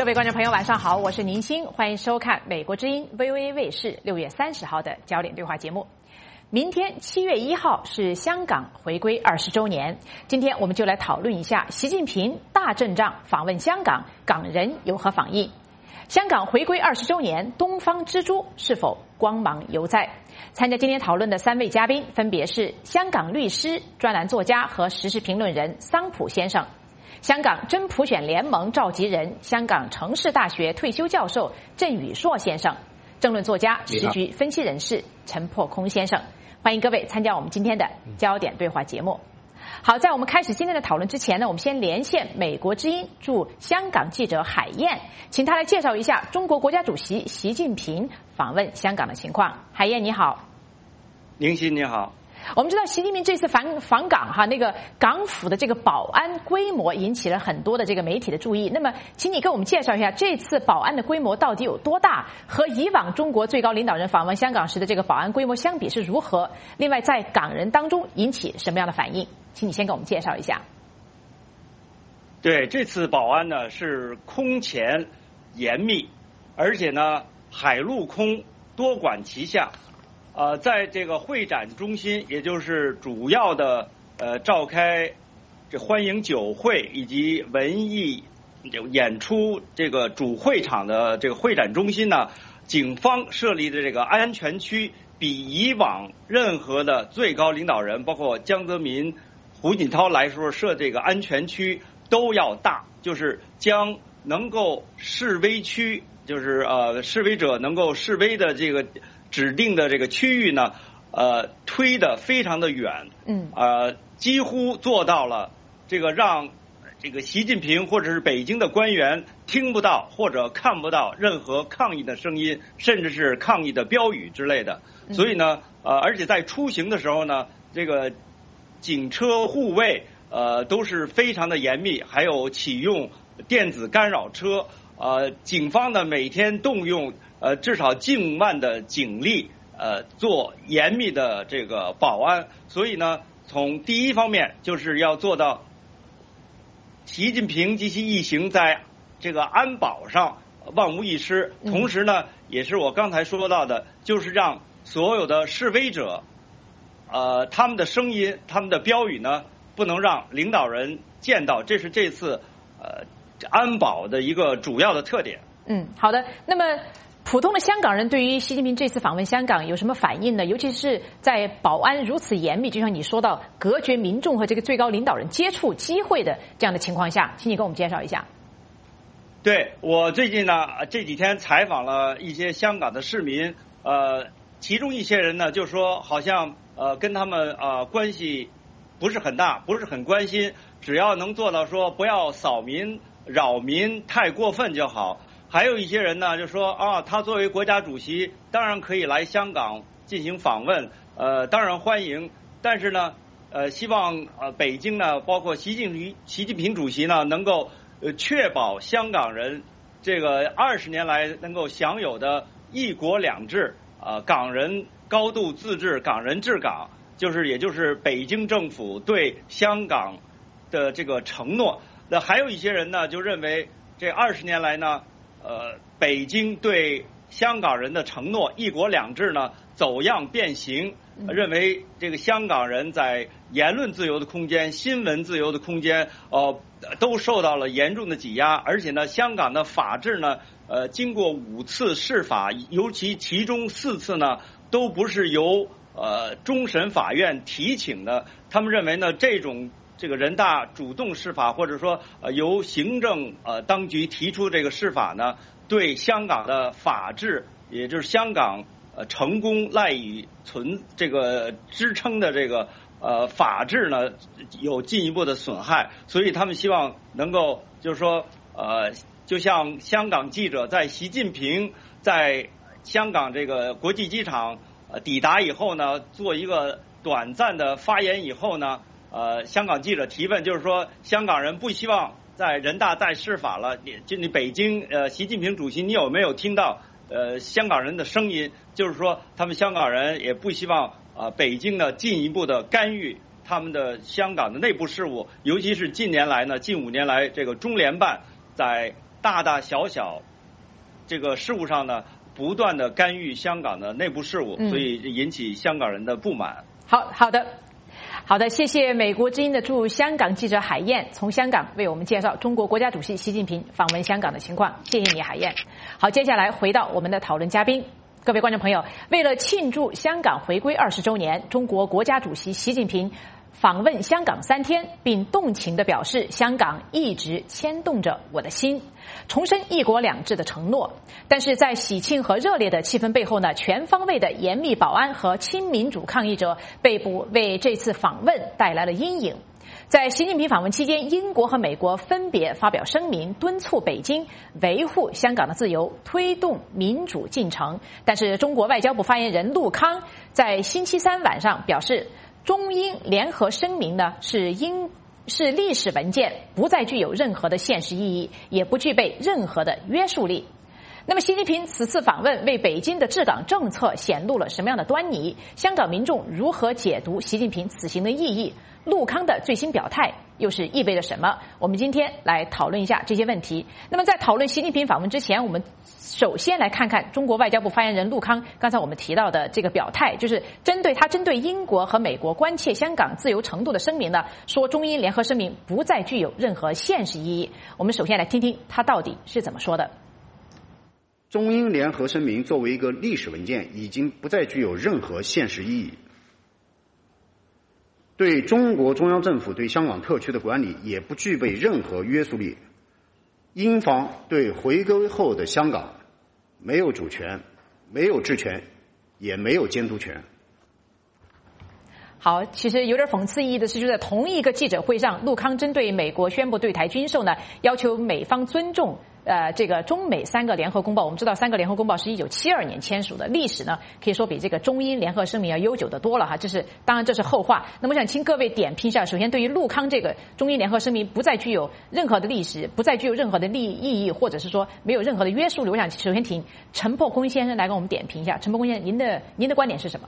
各位观众朋友，晚上好，我是宁欣，欢迎收看美国之音 VOA 卫视6月30号的焦点对话节目。明天7月1号是香港回归20周年，今天我们就来讨论一下习近平大阵仗访问香港，港人有何访应？香港回归20周年，东方之珠是否光芒犹在？参加今天讨论的3位嘉宾分别是香港律师、专栏作家和时事评论人桑普先生，香港真普选联盟召集人、香港城市大学退休教授郑宇硕先生，政论作家、时局分析人士陈破空先生。欢迎各位参加我们今天的焦点对话节目。好，在我们开始今天的讨论之前呢，我们先连线美国之音驻香港记者海燕，请他来介绍一下中国国家主席习近平访问香港的情况。海燕你好。 宁欣你好。 我们知道习近平这次访港那个港府的这个保安规模引起了很多的这个媒体的注意。那么，请你给我们介绍一下这次保安的规模到底有多大，和以往中国最高领导人访问香港时的这个保安规模相比是如何？另外，在港人当中引起什么样的反应？请你先给我们介绍一下。 对，这次保安呢是空前严密，而且呢海陆空多管齐下。在这个会展中心，也就是主要的召开这欢迎酒会以及文艺演出这个主会场的这个会展中心呢，警方设立的这个安全区比以往任何的最高领导人，包括江泽民、胡锦涛来说设这个安全区都要大，就是将能够示威区，就是示威者能够示威的这个指定的这个区域呢，推得非常的远，几乎做到了这个让这个习近平或者是北京的官员听不到或者看不到任何抗议的声音，甚至是抗议的标语之类的。所以呢，而且在出行的时候呢，这个警车护卫都是非常的严密，还有启用电子干扰车。警方呢每天动用至少近万的警力做严密的这个保安。所以呢，从第一方面就是要做到习近平及其一行在这个安保上万无一失，同时呢也是我刚才说到的，就是让所有的示威者他们的声音、他们的标语呢不能让领导人见到，这是这次安保的一个主要的特点。 好的。那么普通的香港人对于习近平这次访问香港有什么反应呢？尤其是在保安如此严密，就像你说到隔绝民众和这个最高领导人接触机会的这样的情况下，请你跟我们介绍一下。 对，我最近呢这几天采访了一些香港的市民，其中一些人呢就说好像跟他们关系不是很大，不是很关心，只要能做到说不要扫民扰民太过分就好。还有一些人呢就说他作为国家主席当然可以来香港进行访问，当然欢迎，但是呢希望北京呢包括习近平主席呢能够确保香港人这个20年来能够享有的一国两制，港人高度自治，港人治港，也就是北京政府对香港的这个承诺。那还有一些人呢就认为这20年来呢北京对香港人的承诺一国两制呢走样变形，认为这个香港人在言论自由的空间、新闻自由的空间都受到了严重的挤压，而且呢香港的法治呢经过5次释法，尤其其中4次呢都不是由终审法院提请的。他们认为呢这个人大主动释法，或者说由行政当局提出这个释法呢，对香港的法治，也就是香港成功赖以这个支撑的这个法治呢有进一步的损害。所以他们希望能够就是说就像香港记者在习近平在香港这个国际机场抵达以后呢，做一个短暂的发言以后呢，香港记者提问，就是说香港人不希望在人大再释法了，你北京习近平主席你有没有听到香港人的声音？就是说他们香港人也不希望北京呢进一步的干预他们的香港的内部事务，尤其是近5年来这个中联办在大大小小这个事务上呢，不断的干预香港的内部事务，所以引起香港人的不满。 好的，谢谢美国之音的驻香港记者海燕从香港为我们介绍中国国家主席习近平访问香港的情况。谢谢你，海燕。好，接下来回到我们的讨论嘉宾。各位观众朋友，为了庆祝香港回归20周年，中国国家主席习近平访问香港3天，并动情地表示，香港一直牵动着我的心，重申一国两制的承诺。但是在喜庆和热烈的气氛背后呢，全方位的严密保安和亲民主抗议者被捕，为这次访问带来了阴影。在习近平访问期间，英国和美国分别发表声明，敦促北京维护香港的自由，推动民主进程。但是中国外交部发言人陆康在星期三晚上表示，中英联合声明呢是历史文件，不再具有任何的现实意义，也不具备任何的约束力。那么习近平此次访问为北京的治港政策显露了什么样的端倪？香港民众如何解读习近平此行的意义？陆康的最新表态又是意味着什么？我们今天来讨论一下这些问题。那么在讨论习近平访问之前，我们首先来看看中国外交部发言人陆康刚才我们提到的这个表态，就是针对英国和美国关切香港自由程度的声明呢，说中英联合声明不再具有任何现实意义。我们首先来听听他到底是怎么说的。 中英联合声明作为一个历史文件，已经不再具有任何现实意义，对中国中央政府对香港特区的管理也不具备任何约束力。英方对回归后的香港没有主权，没有治权，也没有监督权。 好，其实有点讽刺意义的是，就在同一个记者会上，陆康针对美国宣布对台军售呢，要求美方尊重这个中美3个联合公报。我们知道3个联合公报是1972年签署的，历史呢可以说比这个中英联合声明要悠久的多了哈。当然这是后话。那么我想请各位点评一下，首先对于陆康这个中英联合声明不再具有任何的历史，不再具有任何的意义，或者是说没有任何的约束力，我想首先请陈破空先生来给我们点评一下。陈破空先生，您的观点是什么？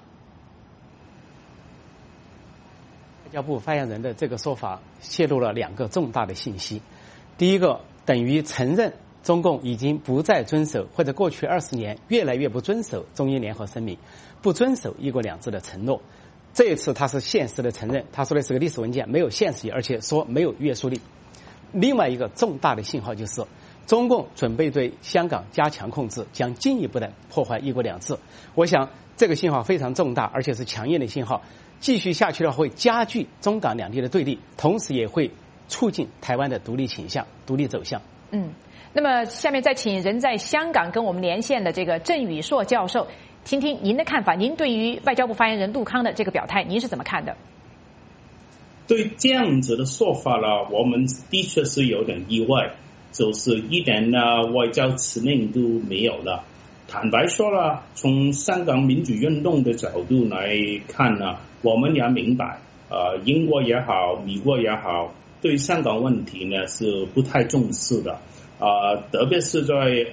外交部发言人的这个说法泄露了2个重大的信息。第一个，等于承认中共已经不再遵守，或者过去20年越来越不遵守中英联合声明，不遵守一国两制的承诺。这一次他是现实的承认，他说的是个历史文件，没有现实意义，而且说没有约束力。另外一个重大的信号就是，中共准备对香港加强控制，将进一步的破坏一国两制。我想这个信号非常重大，而且是强硬的信号。继续下去的话，会加剧中港两地的对立，同时也会促进台湾的独立倾向、独立走向。 那么下面再请人在香港跟我们连线的这个郑宇硕教授，听听您的看法。您对于外交部发言人陆康的这个表态，您是怎么看的？ 对这样子的说法呢，我们的确是有点意外，就是一点外交使命都没有了。坦白说了，从香港民主运动的角度来看呢，我们也明白，英国也好，美国也好，对香港问题呢是不太重视的。特别是在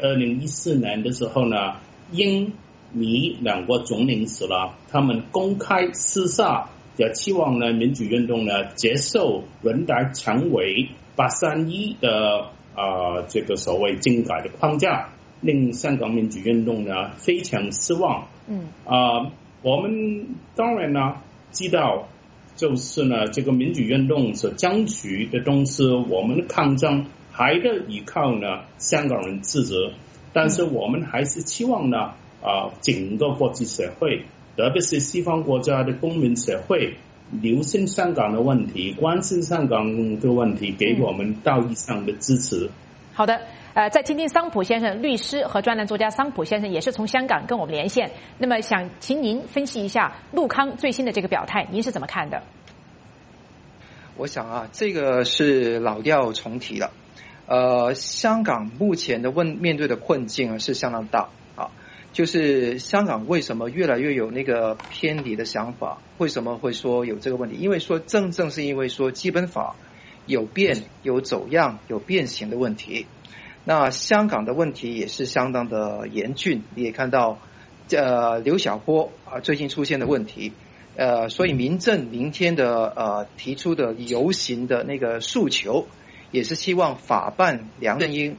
2014年的时候呢，英美2国总领事了，他们公开私下也期望呢民主运动呢接受人大常委831的这个所谓政改的框架，令香港民主运动呢非常失望。我们当然呢知道，就是呢这个民主运动所争取的东西，我们的抗争还得依靠呢香港人自责，但是我们还是期望呢整个国际社会，特别是西方国家的公民社会，留心香港的问题，关心香港的问题，给我们道义上的支持。 好的，再听听桑普先生，律师和专栏作家桑普先生也是从香港跟我们连线。那么想请您分析一下陆康最新的这个表态，您是怎么看的？ 我想这个是老调重提了。香港目前的面对的困境是相当大就是香港为什么越来越有那个偏离的想法？为什么会说有这个问题？因为说正是因为说基本法有变、有走样、有变形的问题。那香港的问题也是相当的严峻，你也看到刘晓波最近出现的问题。所以民政明天的提出的游行的那个诉求，也是希望法办梁振英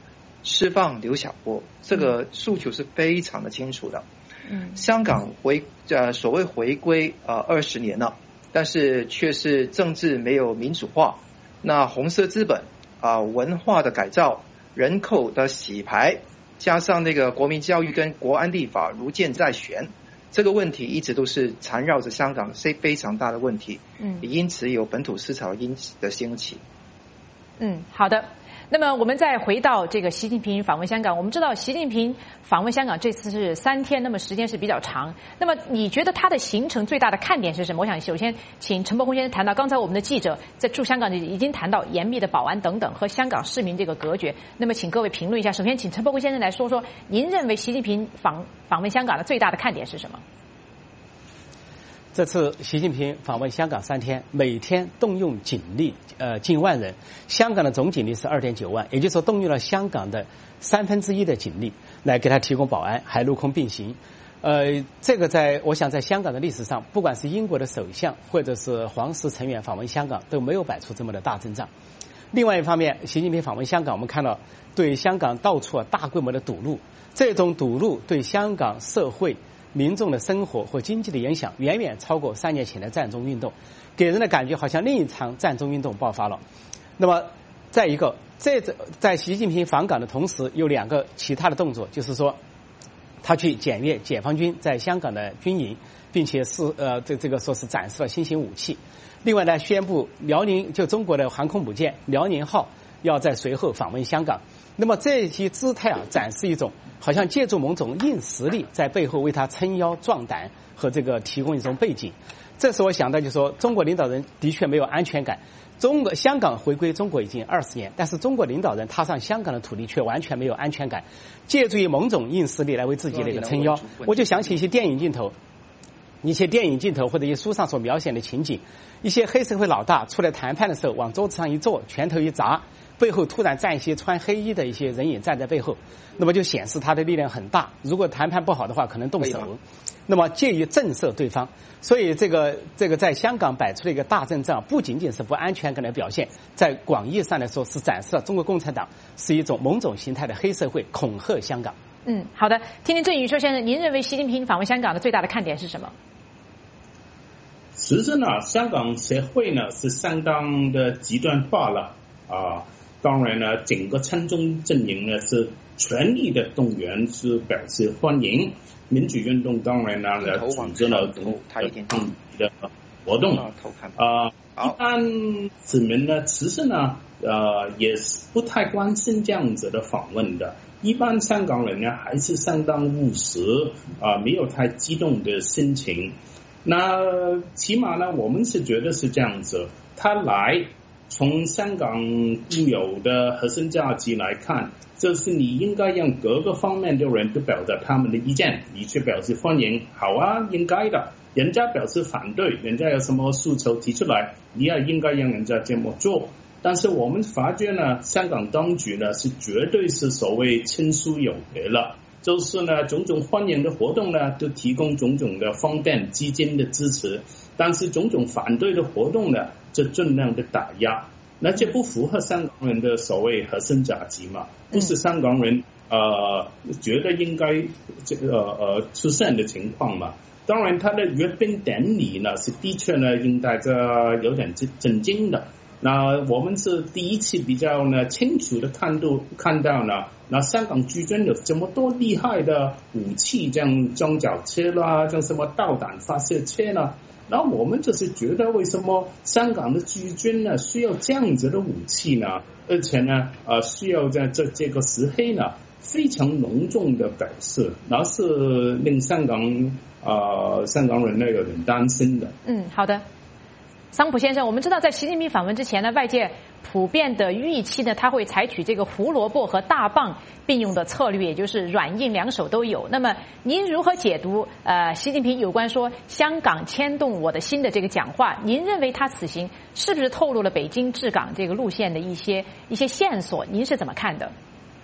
释放刘晓波，这个诉求是非常的清楚的。香港所谓回归20年了，但是却是政治没有民主化，那红色资本文化的改造、人口的洗牌，加上那个国民教育跟国安立法如箭在弦，这个问题一直都是缠绕着香港，是非常大的问题。也因此有本土思潮的兴起。 好的。那么我们再回到这个习近平访问香港，我们知道习近平访问香港这次是3天，那么时间是比较长。那么你觉得他的行程最大的看点是什么？我想首先请陈伯宏先生谈到，刚才我们的记者在驻香港已经谈到严密的保安等等和香港市民这个隔绝。那么请各位评论一下，首先请陈伯宏先生来说说，您认为习近平访问香港的最大的看点是什么？ 这次习近平访问香港3天，每天动用警力近万人，香港的总警力是2.9万，也就是说动用了香港的1/3的警力来给他提供保安，还陆空并行。这个我想在香港的历史上，不管是英国的首相或者是皇室成员访问香港，都没有摆出这么的大阵仗。另外一方面，习近平访问香港，我们看到对香港到处大规模的堵路，这种堵路对香港社会民众的生活和经济的影响远远超过3年前的占中运动，给人的感觉好像另一场占中运动爆发了。那么再一个，在习近平访港的同时，有2个其他的动作，就是说他去检阅解放军在香港的军营，并且这个说是展示了新型武器。另外呢，宣布中国的航空母舰辽宁号要在随后访问香港。那么这些姿态展示一种好像借助某种硬实力在背后为他撑腰壮胆和这个提供一种背景。这时我想到就是说，中国领导人的确没有安全感。香港回归中国已经20年，但是中国领导人踏上香港的土地却完全没有安全感，借助于某种硬实力来为自己的一个撑腰。我就想起一些电影镜头或者一些书上所描写的情景，一些黑社会老大出来谈判的时候，往桌子上一坐，拳头一砸，背后突然站一些穿黑衣的一些人影站在背后，那么就显示他的力量很大，如果谈判不好的话可能动手，那么介于震慑对方。所以这个在香港摆出了一个大阵仗，不仅仅是不安全感的表现，在广义上来说是展示了中国共产党是一种某种形态的黑社会，恐吓香港。 好的，听听郑宇硕先生，您认为习近平访问香港的最大的看点是什么？ 实质呢，香港社会呢是相当的极端化了当然呢，整个亲中阵营呢是全力的动员，是表示欢迎民主运动。当然呢，组织了的活动一般市民呢，其实呢也是不太关心这样子的访问的。一般香港人呢还是相当务实没有太激动的心情。那起码呢，我们是觉得是这样子，他来从香港固有的核心价值来看，就是你应该让各个方面的人都表达他们的意见，你去表示欢迎，好啊，应该的。人家表示反对，人家有什么诉求提出来，你也应该让人家这么做。但是我们发觉呢，香港当局呢是绝对是所谓亲疏有别了，就是呢种种欢迎的活动呢都提供种种的方便基金的支持，但是种种反对的活动呢就尽量的打压，那这不符合香港人的所谓核心价值嘛，不是香港人觉得应该出现的情况嘛。当然他的阅兵典礼呢是的确呢令大家有点震惊的。那我们是第一次比较呢清楚的看到呢，那香港驻军有这么多厉害的武器，像装甲车啦，像什么导弹发射车啦，然后我们就是觉得为什么香港的驻军呢需要这样子的武器呢？而且呢需要在这个时黑呢非常隆重的表示，然后是令香港人呢有点担心的。 好的。桑普先生，我们知道在习近平访问之前呢，外界普遍的预期呢，他会采取这个胡萝卜和大棒并用的策略，也就是软硬两手都有。那么您如何解读习近平有关说香港牵动我的心的这个讲话？您认为他此行是不是透露了北京治港这个路线的一些线索？您是怎么看的？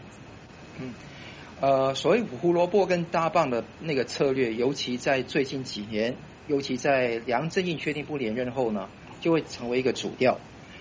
所谓胡萝卜跟大棒的那个策略，尤其在最近几年，尤其在梁振英确定不连任后呢，就会成为一个主调。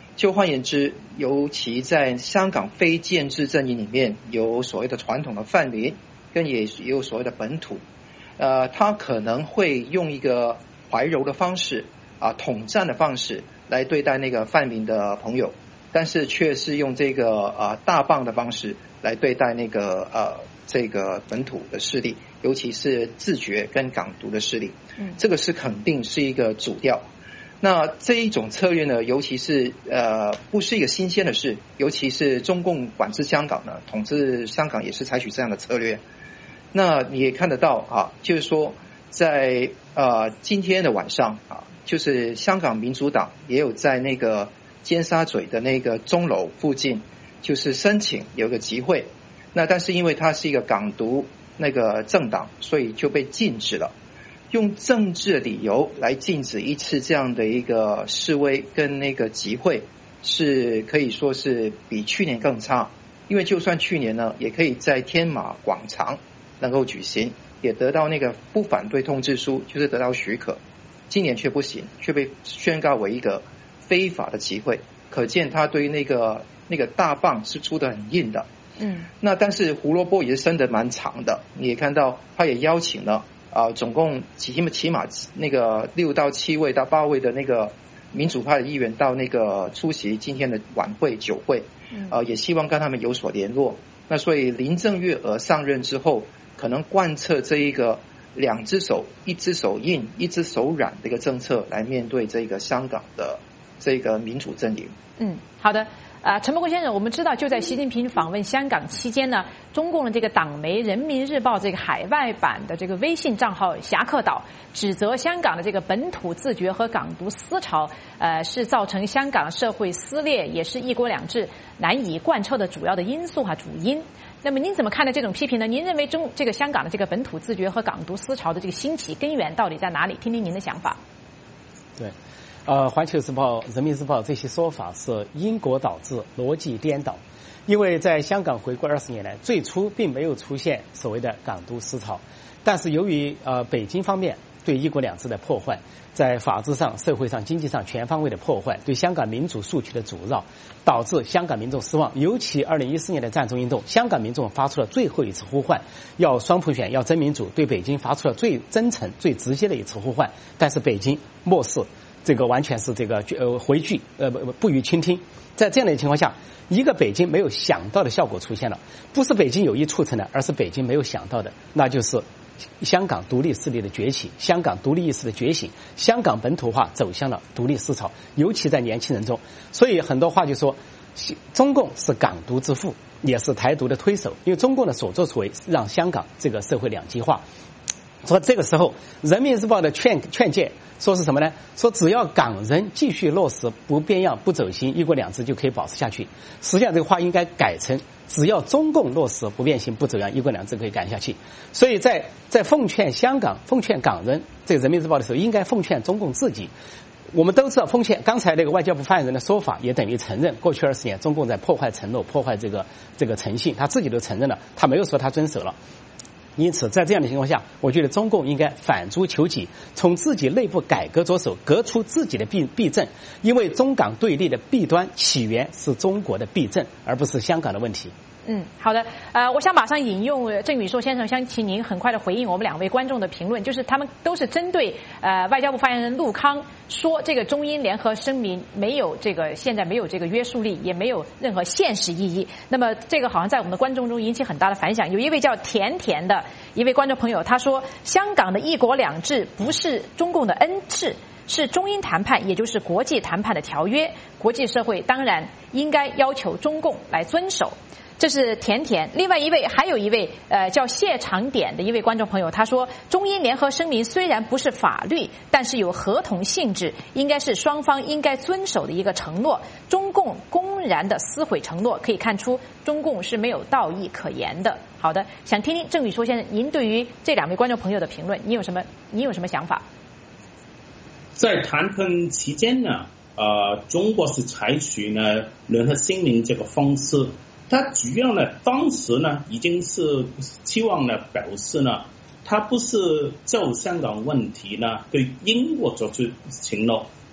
就换言之，尤其在香港非建制阵营里面，有所谓的传统的泛民，跟也有所谓的本土，他可能会用一个怀柔的方式统战的方式来对待那个泛民的朋友，但是却是用这个大棒的方式来对待那个这个本土的势力，尤其是自觉跟港独的势力。这个是肯定是一个主调。那这一种策略呢，尤其是不是一个新鲜的事，尤其是中共管制香港呢，统治香港也是采取这样的策略。那你也看得到就是说在今天的晚上就是香港民主党也有在那个尖沙咀的那个钟楼附近，就是申请有个集会。那但是因为它是一个港独那个政党，所以就被禁止了。用政治的理由来禁止一次这样的一个示威跟那个集会，是可以说是比去年更差。因为就算去年呢，也可以在天马广场能够举行，也得到那个不反对通知书，就是得到许可。今年却不行，却被宣告为一个非法的集会，可见他对那个大棒是出得很硬的。那但是胡萝卜也是伸得蛮长的，你也看到他也邀请了总共起码那个6到7位到8位的那个民主派的议员到那个出席今天的晚会酒会，也希望跟他们有所联络。那所以林郑月娥上任之后，可能贯彻这一个2只手1只手硬1只手软的一个政策来面对这个香港的这个民主阵营。 好的。陈伯坤先生，我们知道就在习近平访问香港期间呢，中共的这个党媒《人民日报》这个海外版的这个微信账号侠客岛指责香港的这个本土自觉和港独思潮，是造成香港社会撕裂，也是一国两制难以贯彻的主要的因素主因。那么您怎么看待这种批评呢？您认为这个香港的这个本土自觉和港独思潮的这个兴起根源到底在哪里？听听您的想法。 对。环球时报、人民日报这些说法是因果导致、逻辑颠倒。因为在香港回归20年来，最初并没有出现所谓的港独思潮，但是由于北京方面对一国两制的破坏，在法治上、社会上、经济上全方位的破坏，对香港民主诉求的阻挠，导致香港民众失望。尤其2014年的占中运动，香港民众发出了最后一次呼唤，要双普选，要真民主，对北京发出了最真诚、最直接的一次呼唤，但是北京漠视。这个完全是这个回拒，不予倾听。在这样的情况下，一个北京没有想到的效果出现了，不是北京有意促成的，而是北京没有想到的，那就是香港独立势力的崛起，香港独立意识的觉醒，香港本土化走向了独立思潮，尤其在年轻人中。所以很多话就说，中共是港独之父，也是台独的推手，因为中共的所作所为让香港这个社会两极化。说这个时候，人民日报的劝诫说是什么呢？说只要港人继续落实不变样、不走形，一国两制就可以保持下去。实际上这个话应该改成只要中共落实不变形、不走样，一国两制可以改下去。所以在奉劝香港、奉劝港人这个人民日报的时候，应该奉劝中共自己。我们都知道，奉劝刚才那个外交部发言人的说法，也等于承认过去20年中共在破坏承诺、破坏这个诚信，他自己都承认了，他没有说他遵守了。因此在这样的情况下，我觉得中共应该反诸求己，从自己内部改革着手，革出自己的弊政。因为中港对立的弊端起源是中国的弊政，而不是香港的问题。 好的，我想马上引用郑宇硕先生，想请您很快的回应我们2位观众的评论，就是他们都是针对外交部发言人陆康说这个中英联合声明没有现在没有这个约束力，也没有任何现实意义。那么这个好像在我们的观众中引起很大的反响。有一位叫甜甜的一位观众朋友，他说香港的一国两制不是中共的恩赐，是中英谈判，也就是国际谈判的条约，国际社会当然应该要求中共来遵守。这是甜甜。另外还有一位叫谢长典的一位观众朋友，他说中英联合声明虽然不是法律，但是有合同性质，应该是双方应该遵守的一个承诺。中共公然的撕毁承诺，可以看出中共是没有道义可言的。好的，想听听郑宇硕先生您对于这2位观众朋友的评论，你有什么想法？ 在谈判期间呢，中国是采取呢联合声明这个方式。他主要呢，当时呢，已经是期望呢，表示呢，他不是就香港问题呢，对英国做出承诺，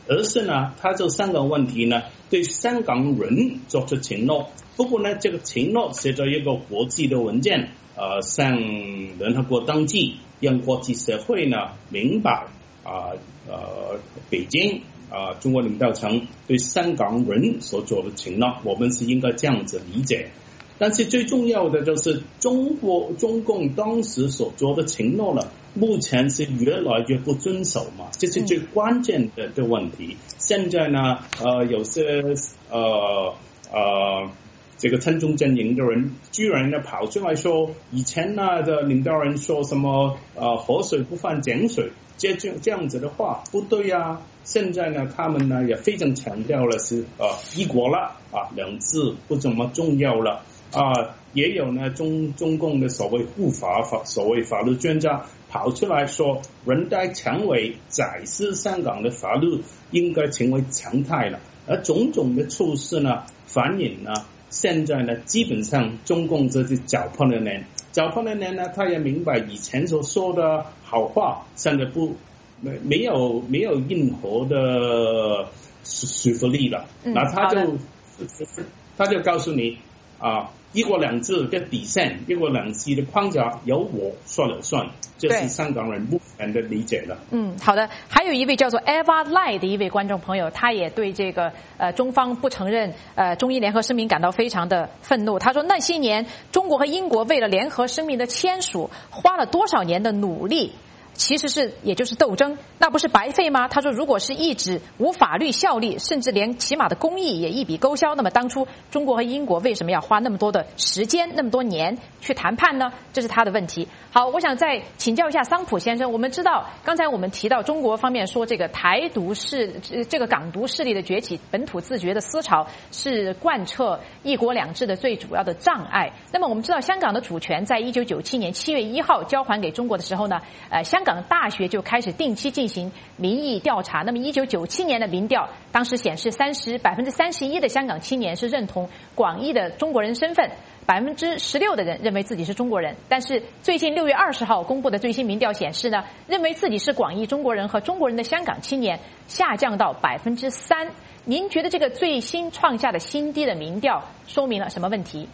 而是呢，他就香港问题呢，对香港人做出承诺。不过呢，这个承诺写在一个国际的文件，向联合国登记，让国际社会呢明白北京中国领导层对香港人所做的承诺，我们是应该这样子理解。但是最重要的就是中共当时所做的承诺了，目前是越来越不遵守嘛，这是最关键的问题。现在呢，有些这个亲中阵营的人居然呢跑出来说，以前呢的领导人说什么河水不犯井水，这样子的话不对啊。现在呢，他们呢也非常强调了是一国了两制不怎么重要了也有呢中共的所谓护法所谓法律专家跑出来说，人大常委giải釋香港的法律应该成为常态了。而种种的措施呢，反映呢现在呢基本上中共这是搅破了脸呢，他也明白以前所说的好话现在没有任何的说服力了。那他就告诉你一国两制的底线，一国两制的框架由我说了算，这是香港人目前的理解了。 好的。还有一位叫做 Eva Lai 的一位观众朋友，他也对这个中方不承认中英联合声明感到非常的愤怒。他说，那些年中国和英国为了联合声明的签署花了多少年的努力，其实也就是斗争，那不是白费吗？他说，如果是一纸无法律效力，甚至连起码的公益也一笔勾销，那么当初中国和英国为什么要花那么多的时间那么多年去谈判呢？这是他的问题。好，我想再请教一下桑普先生，我们知道刚才我们提到中国方面说这个这个港独势力的崛起，本土自觉的思潮是贯彻一国两制的最主要的障碍。那么我们知道香港的主权在1997年7月1号交还给中国的时候呢，香港大学就开始定期进行民意调查。那么1997年的民调当时显示31%的香港青年是认同广义的中国人身份，16%的人认为自己是中国人。但是最近6月20号公布的最新民调显示呢，认为自己是广义中国人和中国人的香港青年下降到3%。您觉得这个最新创下的新低的民调说明了什么问题？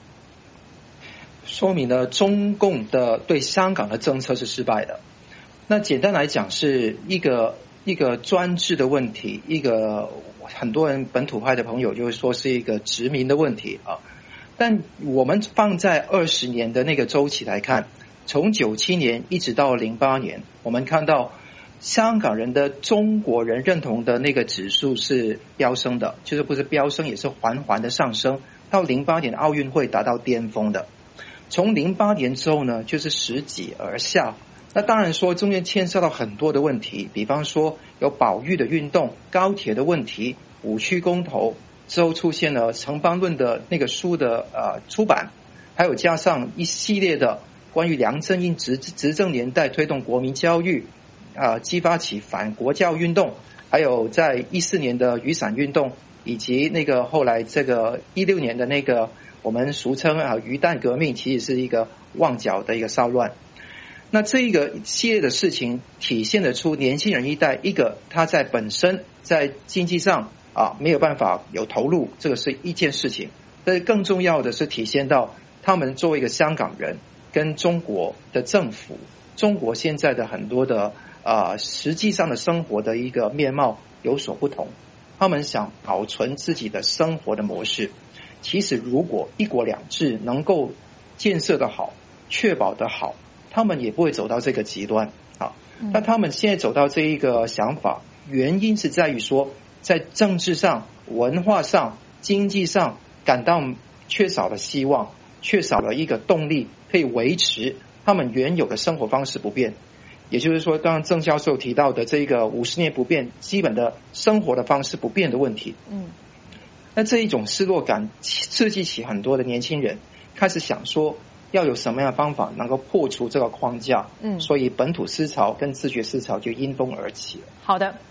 说明了中共的对香港的政策是失败的。那简单来讲是一个专制的问题，一个很多人本土派的朋友就会说是一个殖民的问题但我们放在20年的那个周期来看，从97年一直到08年，我们看到香港人的中国人认同的那个指数是飙升的，就是不是飙升也是缓缓的上升，到08年奥运会达到巅峰的。从08年之后呢，就是拾级而下。那当然说中间牵涉到很多的问题，比方说有保育的运动、高铁的问题、五区公投之后出现了城邦论的那个书的出版，还有加上一系列的关于梁振英执政年代推动国民教育激发起反国教运动，还有在14年的雨伞运动，以及那个后来这个16年的那个我们俗称鱼蛋革命，其实是一个旺角的一个骚乱。那这一个系列的事情体现得出年轻人一代，一个他在本身在经济上没有办法有投入，这个是一件事情。但是更重要的是体现到他们作为一个香港人跟中国的政府，中国现在的很多的实际上的生活的一个面貌有所不同。他们想保存自己的生活的模式。其实如果一国两制能够建设得好，确保得好，他们也不会走到这个极端那他们现在走到这一个想法，原因是在于说在政治上、文化上、经济上感到缺少了希望，缺少了一个动力可以维持他们原有的生活方式不变。也就是说刚刚郑教授提到的这个50年不变，基本的生活的方式不变的问题。那这一种失落感刺激起很多的年轻人开始想说要有什么样的方法能够破除这个框架。所以本土思潮跟自觉思潮就因风而起了。 好的，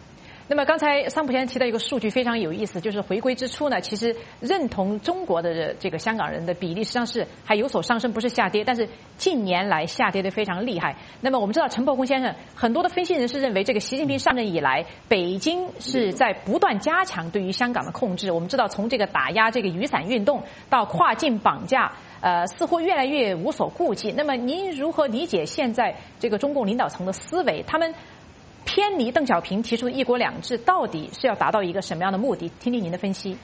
那么刚才桑普先生提到一个数据非常有意思，就是回归之初呢，其实认同中国的这个香港人的比例实际上是还有所上升，不是下跌，但是近年来下跌的非常厉害。那么我们知道陈伯公先生，很多的分析人士认为，这个习近平上任以来，北京是在不断加强对于香港的控制。我们知道，从这个打压这个雨伞运动到跨境绑架，似乎越来越无所顾忌。那么您如何理解现在这个中共领导层的思维？他们偏离邓小平提出的一国两制，到底是要达到一个什么样的目的？听听您的分析。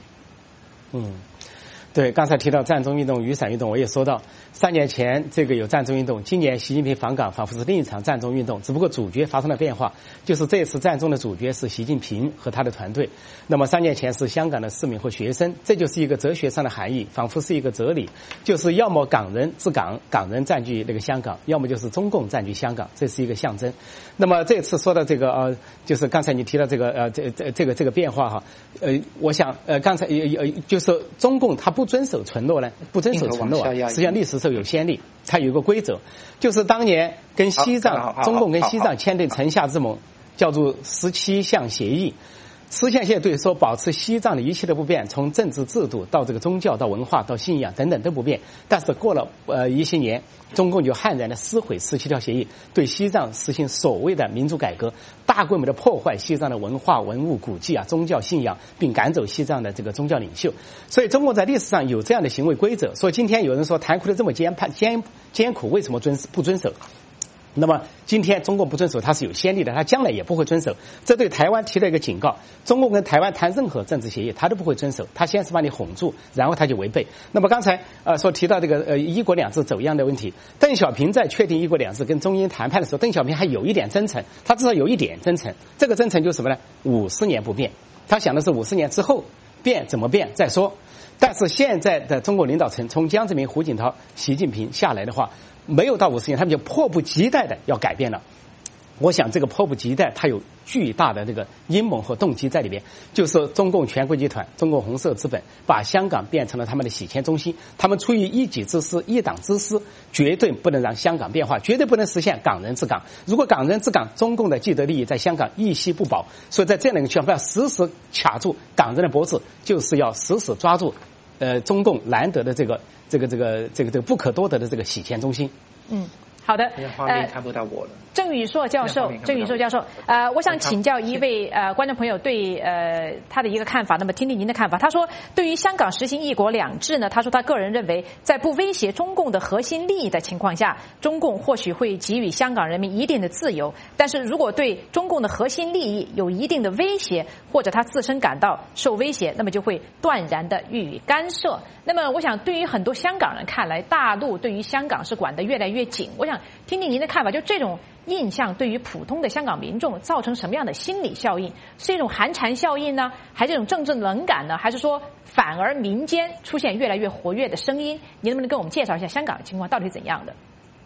对，刚才提到占中运动、雨伞运动，我也说到3年前这个有占中运动，今年习近平访港仿佛是另一场占中运动，只不过主角发生了变化，就是这次占中的主角是习近平和他的团队。那么3年前是香港的市民和学生，这就是一个哲学上的含义，仿佛是一个哲理，就是要么港人治港，港人占据那个香港，要么就是中共占据香港，这是一个象征。那么这次说到这个就是刚才你提到这个这个变化哈，我想刚才就是中共他不遵守承诺呢，不遵守承诺实际上历史上有先例，它有一个规则，就是当年跟西藏中共跟西藏签订城下之盟，叫做17项协议。17项协议对说保持西藏的一切的不变，从政治制度到这个宗教到文化到信仰等等都不变。但是过了一些年，中共就悍然的撕毁17条协议，对西藏实行所谓的民主改革，大规模的破坏西藏的文化文物古迹宗教信仰，并赶走西藏的这个宗教领袖。所以中共在历史上有这样的行为规则。所以今天有人说谭库的这么艰苦，为什么不遵守？那么今天中共不遵守，它是有先例的，它将来也不会遵守。这对台湾提了一个警告，中共跟台湾谈任何政治协议，他都不会遵守，他先是把你哄住，然后他就违背。那么刚才所提到这个一国两制走样的问题，邓小平在确定一国两制跟中英谈判的时候，邓小平还有一点真诚，他至少有一点真诚。这个真诚就是什么呢？50年不变，他想的是50年之后变怎么变再说。但是现在的中国领导层，从江泽民、胡锦涛、习近平下来的话，没有到50年，他们就迫不及待的要改变了。我想这个迫不及待，它有巨大的这个阴谋和动机在里边，就是中共全国集团、中共红色资本把香港变成了他们的洗钱中心，他们出于一己之私、一党之私，绝对不能让香港变化，绝对不能实现港人治港。如果港人治港，中共的既得利益在香港一息不保。所以在这样的一个情况下，要时时卡住港人的脖子，就是要时时抓住中共难得的这个不可多得的这个洗钱中心。 好的， 画面看不到我了。 郑宇硕教授，我想请教一位观众朋友对他的一个看法，那么听听您的看法。他说，对于香港实行一国两制呢，他说他个人认为，在不威胁中共的核心利益的情况下，中共或许会给予香港人民一定的自由，但是如果对中共的核心利益有一定的威胁，或者他自身感到受威胁，那么就会断然的予以干涉。那么我想，对于很多香港人看来，大陆对于香港是管得越来越紧。我想听听您的看法，就这种印象对于普通的香港民众造成什么样的心理效应？是一种寒蝉效应呢，还是一种政治冷感呢？还是说反而民间出现越来越活跃的声音？您能不能跟我们介绍一下香港的情况到底是怎样的？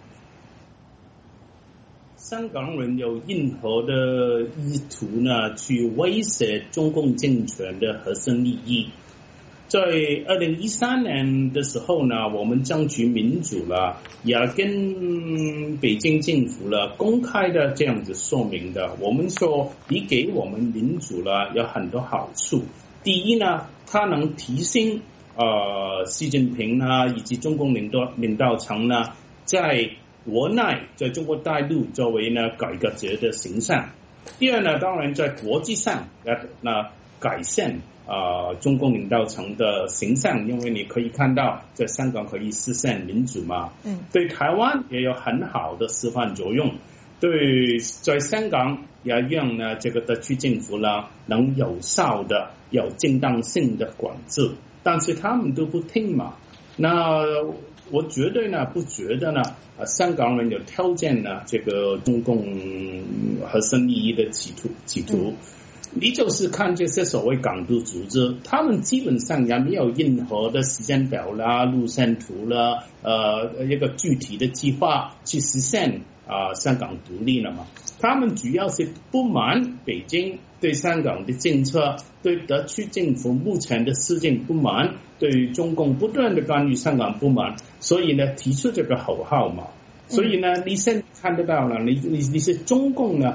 香港人有任何的意图呢，去威胁中共政权的核心利益？在2013年的时候呢，我们争取民主了，也跟北京政府了公开的这样子说明的。我们说，你给我们民主了有很多好处。第一呢，它能提升习近平呢以及中共领导层呢在国内在中国大陆作为呢改革者的形象。第二呢，当然在国际上改善中共领导层的形象，因为你可以看到在香港可以实现民主嘛，对台湾也有很好的示范作用，对在香港也让呢这个特区政府呢能有效的有正当性的管制，但是他们都不听嘛。那我绝对呢不觉得呢香港人有挑战呢这个中共核心利益的企图。你就是看这些所谓港独组织，他们基本上也没有任何的时间表啦、路线图啦、一个具体的计划去实现香港独立了嘛。他们主要是不满北京对香港的政策，对特区政府目前的施政不满，对于中共不断的干预香港不满，所以呢提出这个口号嘛。所以呢，你现在看得到了，你是中共呢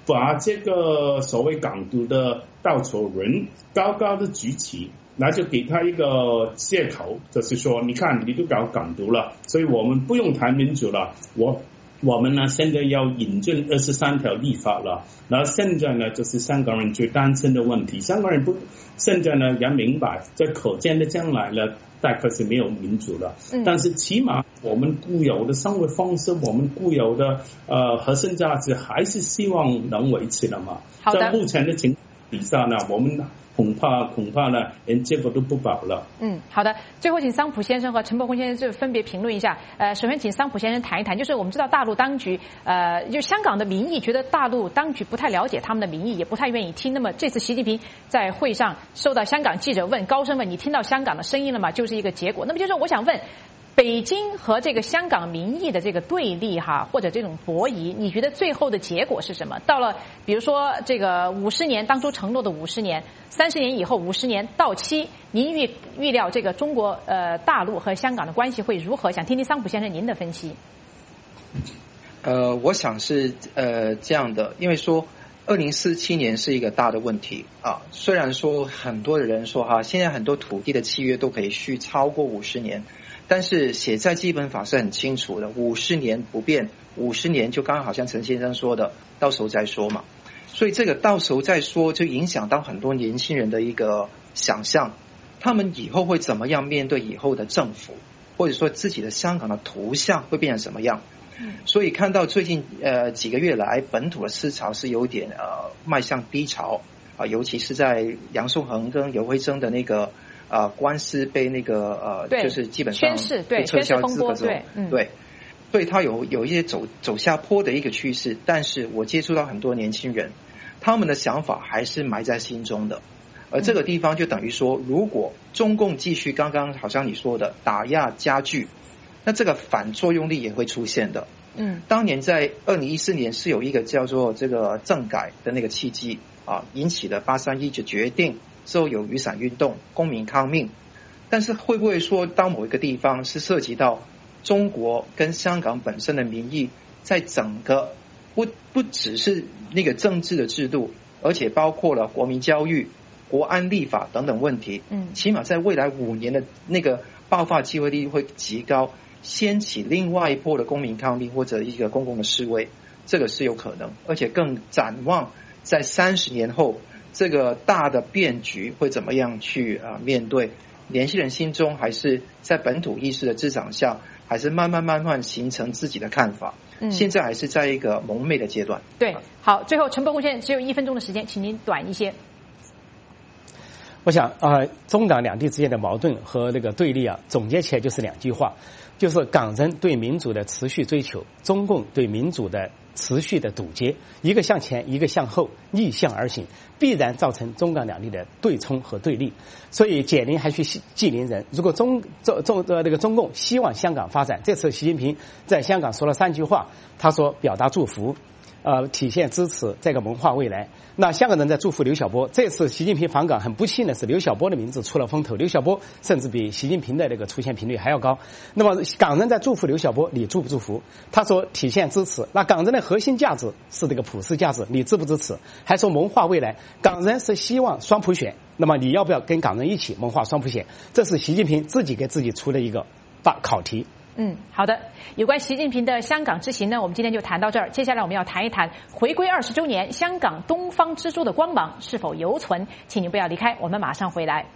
把这个所谓港独的稻草人高高的举起，那就给他一个借口，就是说，你看你都搞港独了，所以我们不用谈民主了，我们呢现在要引进23条立法了，然后现在呢就是香港人最担心的问题，香港人现在呢也明白，在可见的将来呢大概是没有民主了，但是起码我们固有的生活方式，我们固有的核心价值还是希望能维持的嘛。在目前的情况底下呢，我们恐怕呢，连这个都不保了。 好的。最后，请桑普先生和陈伯宏先生就分别评论一下。首先请桑普先生谈一谈，就是我们知道大陆当局，就香港的民意觉得大陆当局不太了解他们的民意，也不太愿意听。那么这次习近平在会上受到香港记者问，高声问：“你听到香港的声音了吗？”就是一个结果。那么就是我想问，北京和这个香港民意的这个对立或者这种博弈，你觉得最后的结果是什么？到了比如说这个50年当初承诺的50年，30年以后50年到期，您预料这个中国大陆和香港的关系会如何？想听听桑普先生您的分析。 我想是这样的，因为说2047年是一个大的问题啊。虽然说很多的人说现在很多土地的契约都可以续超过50年。但是写在基本法是很清楚的，50年不变，50年就刚刚好像陈先生说的，到时候再说嘛。所以这个到时候再说，就影响到很多年轻人的一个想象，他们以后会怎么样面对以后的政府，或者说自己的香港的图像会变成什么样。所以看到最近几个月来，本土的思潮是有点迈向低潮啊，尤其是在杨颂恒跟游蕙禎的那个。官司被那个就是基本上被撤销资格之后，对，所以他有一些走下坡的一个趋势。但是我接触到很多年轻人，他们的想法还是埋在心中的。而这个地方就等于说，如果中共继续刚刚好像你说的打压加剧，那这个反作用力也会出现的。当年在2014年是有一个叫做这个政改的那个契机引起了831的决定。之后有雨伞运动、公民抗命，但是会不会说当某一个地方是涉及到中国跟香港本身的民意，在整个不只是那个政治的制度，而且包括了国民教育、国安立法等等问题，起码在未来5年的那个爆发机会率会极高，掀起另外一波的公民抗命或者一个公共的示威，这个是有可能，而且更展望在30年后。这个大的变局会怎么样去面对？年轻人心中还是在本土意识的滋长下，还是慢慢形成自己的看法。现在还是在一个蒙昧的阶段。 对，好，最后陈伯宏先生只有1分钟的时间，请您短一些。 我想中港两地之间的矛盾和那个对立总结起来就是2句话，就是港人对民主的持续追求，中共对民主的持续的堵截，一个向前，一个向后，逆向而行，必然造成中港两地的对冲和对立。所以解铃还须系铃人。如果中共希望香港发展，这次习近平在香港说了3句话，他说表达祝福。体现支持这个文化未来。那香港人在祝福刘晓波，这次习近平访港很不幸的是刘晓波的名字出了风头，刘晓波甚至比习近平的那个出现频率还要高。那么港人在祝福刘晓波，你祝不祝福？他说体现支持。那港人的核心价值是这个普世价值，你支不支持？还说文化未来，港人是希望双普选，那么你要不要跟港人一起文化双普选？这是习近平自己给自己出的一个大考题。 好的。有关习近平的香港之行呢，我们今天就谈到这儿。接下来我们要谈一谈回归20周年，香港东方之珠的光芒是否犹存？请您不要离开，我们马上回来。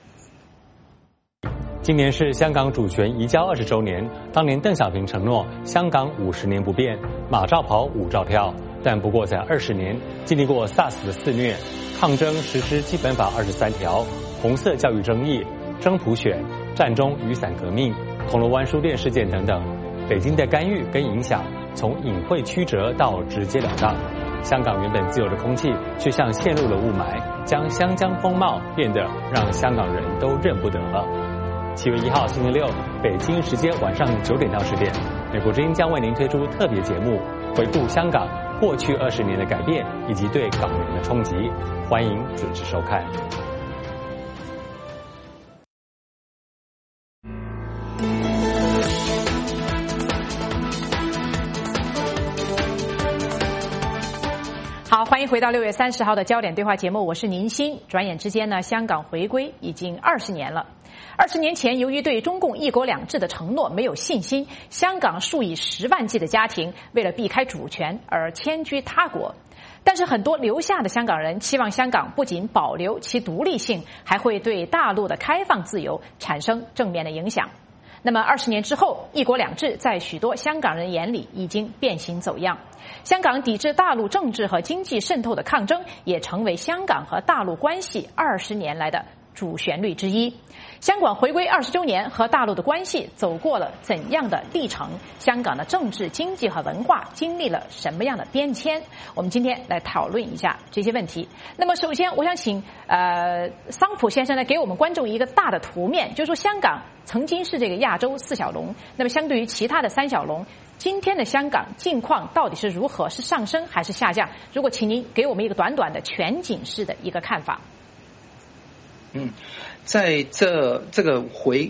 今年是香港主权移交20周年，当年邓小平承诺香港50年不变，马照跑，舞照跳。但不过在20年，经历过 SARS 的肆虐、抗争实施基本法23条、红色教育争议、争普选、战中雨伞革命、铜锣湾书店事件等等，北京的干预跟影响从隐晦曲折到直截了当，香港原本自由的空气却像陷入了雾霾，将湘江风貌变得让香港人都认不得了。7月1号星期六，北京时间晚上9点到10点，美国之音将为您推出特别节目，回顾香港过去20年的改变以及对港人的冲击，欢迎准时收看。 好， 欢迎回到6月30号的焦点对话节目，我是宁欣。转眼之间呢，香港回归已经20年了。20年前，由于对中共一国两制的承诺没有信心，香港数以10万计的家庭为了避开主权而迁居他国。但是很多留下的香港人期望香港不仅保留其独立性，还会对大陆的开放自由产生正面的影响。那么20年之后，一国两制在许多香港人眼里已经变形走样。香港抵制大陆政治和经济渗透的抗争也成为香港和大陆关系20年来的主旋律之一。香港回归20周年和大陆的关系走过了怎样的历程？香港的政治、经济和文化经历了什么样的变迁？我们今天来讨论一下这些问题。那么首先我想请桑普先生来给我们观众一个大的图面，就是说香港曾经是这个亚洲4小龙，那么相对于其他的3小龙，今天的香港境况到底是如何？是上升还是下降？如果请您给我们一个短短的全景式的一个看法。 在这个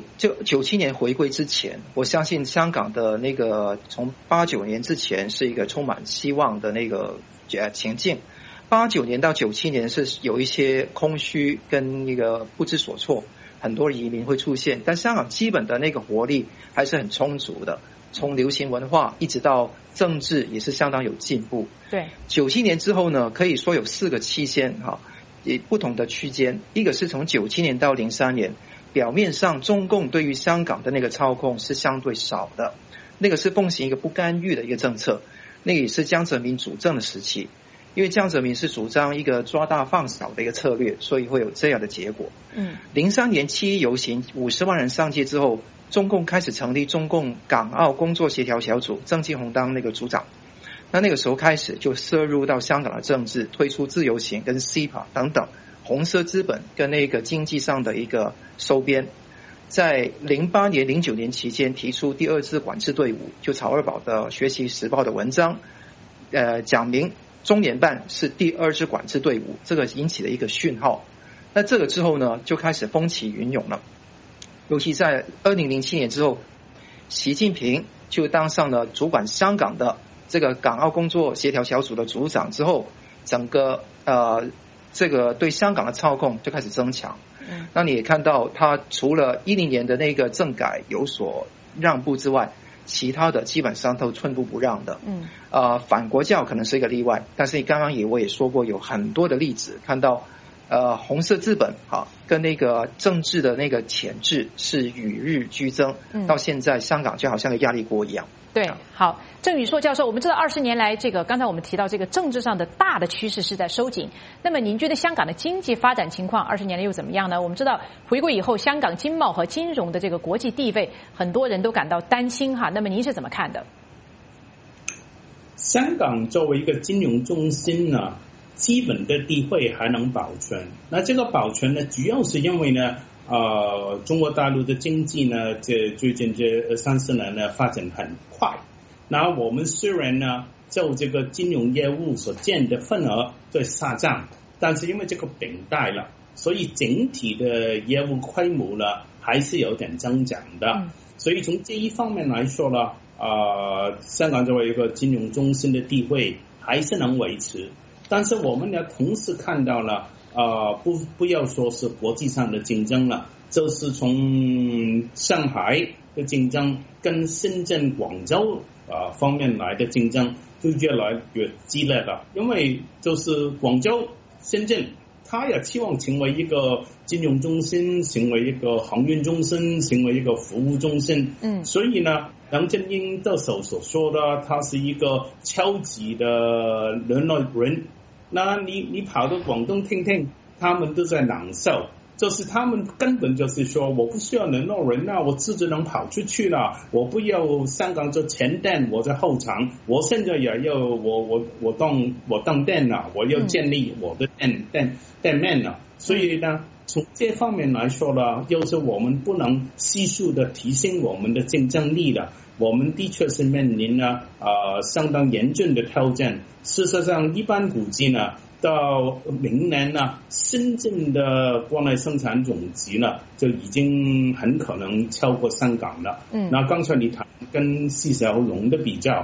97年回归之前，我相信香港的那个从89年之前是一个充满希望的那个前进。89年到97年是有一些空虚跟那个不知所措，很多移民会出现，但香港基本的那个活力还是很充足的。从流行文化一直到政治也是相当有进步。 对 ，97年之后呢，可以说有4个期间也不同的区间。一个是从97年到03年，表面上中共对于香港的那个操控是相对少的，那个是奉行一个不干预的一个政策，那个也是江泽民主政的时期。因为江泽民是主张一个抓大放小的一个策略，所以会有这样的结果。03年7.1游行50万人上街之后，中共开始成立中共港澳工作协调小组，郑继鸿当那个组长。那个时候开始就涉入到香港的政治，推出自由行跟 CEPA 等等红色资本跟那个经济上的一个收编。在08年09年期间提出第2支管制队伍，就曹二宝的学习时报的文章讲明中联办是第2支管制队伍，这个引起了一个讯号。那这个之后呢，就开始风起云涌了。尤其在2007年之后，习近平就当上了主管香港的这个港澳工作协调小组的组长之后，整个这个对香港的操控就开始增强。那你也看到他除了10年的那个政改有所让步之外，其他的基本上都寸步不让的。反国教可能是一个例外，但是刚刚我也说过，有很多的例子看到红色资本跟那个政治的那个潜质是与日俱增，到现在香港就好像个压力锅一样。 对，好，郑宇硕教授，我们知道20年来这个刚才我们提到这个政治上的大的趋势是在收紧，那么您觉得香港的经济发展情况20年来又怎么样呢？我们知道回归以后，香港经贸和金融的这个国际地位，很多人都感到担心那么您是怎么看的？ 香港作为一个金融中心呢，基本的地位还能保存。那这个保存呢，主要是因为呢中国大陆的经济呢，最近这30年呢发展很快。那我们虽然呢就这个金融业务所占的份额在下降，但是因为这个饼带了，所以整体的业务规模呢还是有点增长的。所以从这一方面来说呢，香港作为一个金融中心的地位还是能维持。但是我们呢同时看到了不要说是国际上的竞争了，就是从上海的竞争跟深圳、广州方面来的竞争就越来越激烈了。因为就是广州、深圳，他也期望成为一个金融中心，成为一个航运中心，成为一个服务中心。所以呢，梁振英特首所说的，他是一个超级的联络人。那你跑到广东听听，他们都在难受，就是他们根本就是说，我不需要联络人了，我自己能跑出去了，我不要香港做前店，我在后场，我现在也要我当店了，我要建立我的店面了。所以呢，从这方面来说呢，就是我们不能悉数的提升我们的竞争力了。我们的确是面临了相当严峻的挑战。事实上，一般估计呢，到明年呢，深圳的国内生产总值呢，就已经很可能超过香港了。那刚才你谈跟4小龙的比较，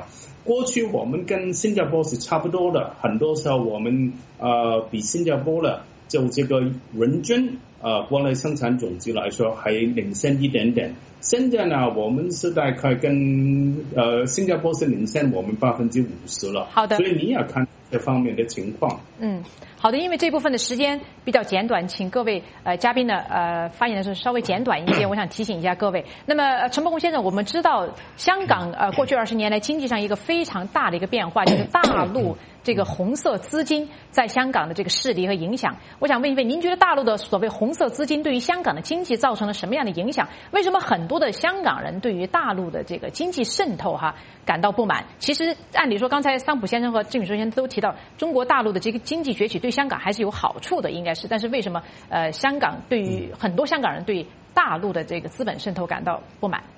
过去我们跟新加坡是差不多的，很多时候我们比新加坡的就这个人均国内生产总值来说还领先一点点。现在呢，我们是大概跟新加坡是领先我们50%了。 好的， 所以你也看这方面的情况。 好的，因为这部分的时间比较简短，请各位嘉宾呢发言的时候稍微简短一些，我想提醒一下各位。那么陈伯宏先生，我们知道香港过去20年来经济上一个非常大的一个变化，就是大陆这个红色资金在香港的这个势力和影响。我想问一问，您觉得大陆的所谓红色资金对于香港的经济造成了什么样的影响？为什么很多的香港人对于大陆的这个经济渗透感到不满？其实按理说，刚才桑普先生和郑宇硕先生都提到，中国大陆的这个经济崛起对香港还是有好处的，应该是。但是为什么香港对于很多香港人对大陆的这个资本渗透感到不满？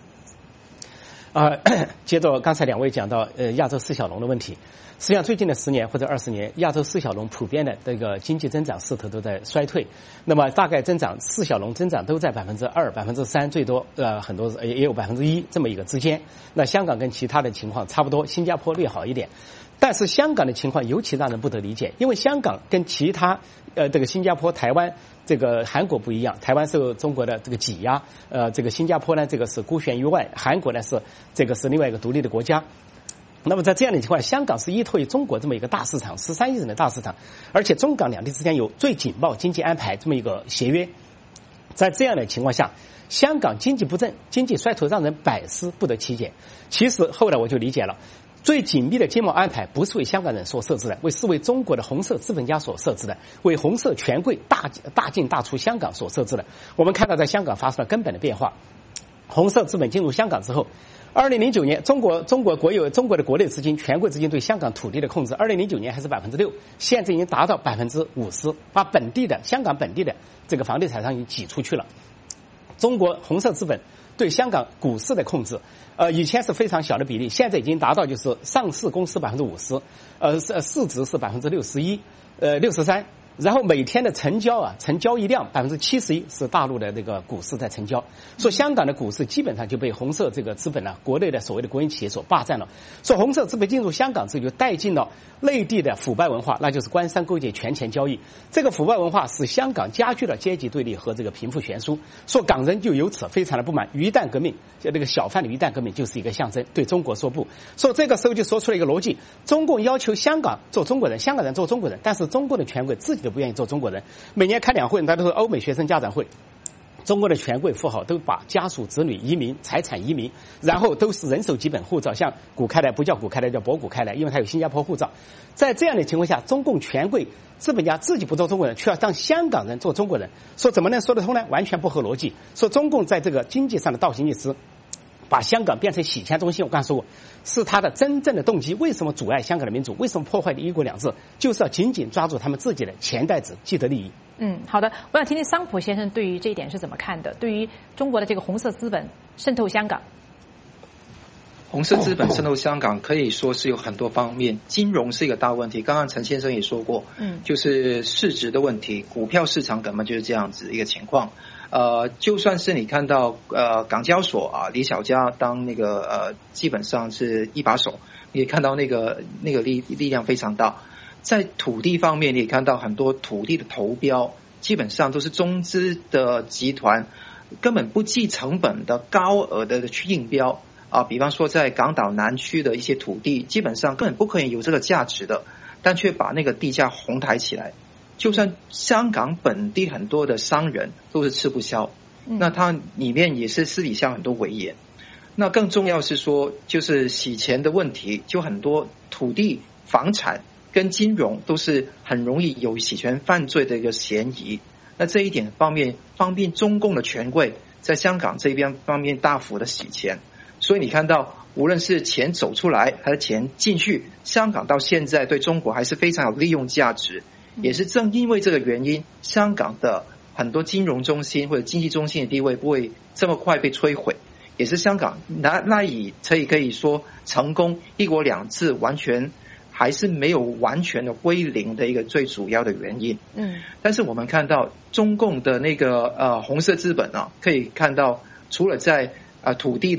接着刚才两位讲到亚洲四小龙的问题，实际上最近的10年或者20年，亚洲四小龙普遍的这个经济增长势头都在衰退。那么大概四小龙增长都在2%、3%，最多很多也有1%这么一个之间。那香港跟其他的情况差不多，新加坡略好一点。但是香港的情况尤其让人不得理解，因为香港跟其他这个新加坡、台湾、这个韩国不一样，台湾受中国的这个挤压，这个新加坡呢这个是孤悬于外，韩国呢是另外一个独立的国家。那么在这样的情况下，香港是依托于中国这么一个大市场，13亿人的大市场，而且中港两地之间有最紧茂经济安排这么一个协约。在这样的情况下，香港经济不振、经济衰退，让人百思不得其解。其实后来我就理解了。最紧密的经贸安排不是为香港人所设置的，是为中国的红色资本家所设置的，为红色权贵大进大出香港所设置的。我们看到在香港发生了根本的变化，红色资本进入香港之后，2009年中国的国内资金、权贵资金对香港土地的控制，2009年还是6%，现在已经达到50%，把香港本地的这个房地产商已经挤出去了。中国红色资本对香港股市的控制，以前是非常小的比例，现在已经达到就是上市公司50%，市值是63%，然后每天的成交易量71%是大陆的这个股市在成交，所以香港的股市基本上就被红色这个资本国内的所谓的国营企业所霸占了。所以红色资本进入香港之后，就带进了内地的腐败文化，那就是官商勾结、权钱交易。这个腐败文化使香港加剧了阶级对立和这个贫富悬殊，所以港人就由此非常的不满。鱼蛋革命，这个小贩的鱼蛋革命就是一个象征，对中国说不。所以这个时候就说出了一个逻辑：中共要求香港做中国人，香港人做中国人，但是中国的权贵自己都不愿意做中国人。每年开两会，那都是欧美学生家长会。中国的权贵富豪都把家属子女移民、财产移民，然后都是人手几本护照，像古开来不叫古开来，叫博古开来，因为他有新加坡护照。在这样的情况下，中共权贵资本家自己不做中国人，却要让香港人做中国人，说怎么能说得通呢？完全不合逻辑。说中共在这个经济上的倒行逆施，把香港变成洗钱中心，我刚才说过，是他的真正的动机。为什么阻碍香港的民主？为什么破坏一国两制？就是要紧紧抓住他们自己的钱袋子、既得利益。 好的，我想听听桑普先生对于这一点是怎么看的？对于中国的这个红色资本渗透香港， 红色资本渗透香港可以说是有很多方面，金融是一个大问题。刚刚陈先生也说过，就是市值的问题，股票市场根本就是这样子一个情况。就算是你看到港交所李小加当那个基本上是一把手，你也看到那个力量非常大。在土地方面，你也看到很多土地的投标，基本上都是中资的集团根本不计成本的高额的去应标比方说在港岛南区的一些土地，基本上根本不可以有这个价值的，但却把那个地价红抬起来。就算香港本地很多的商人都是吃不消，那它里面也是私底下很多违言。那更重要是说，就是洗钱的问题，就很多土地、房产跟金融都是很容易有洗钱犯罪的一个嫌疑。那这一点方面方便中共的权贵在香港这边方面大幅的洗钱。所以你看到无论是钱走出来还是钱进去，香港到现在对中国还是非常有利用价值。也是正因为这个原因，香港的很多金融中心或者经济中心的地位不会这么快被摧毁，也是香港可以说成功一国两制完全还是没有完全的归零的一个最主要的原因。但是我们看到中共的那个红色资本可以看到除了在土地的，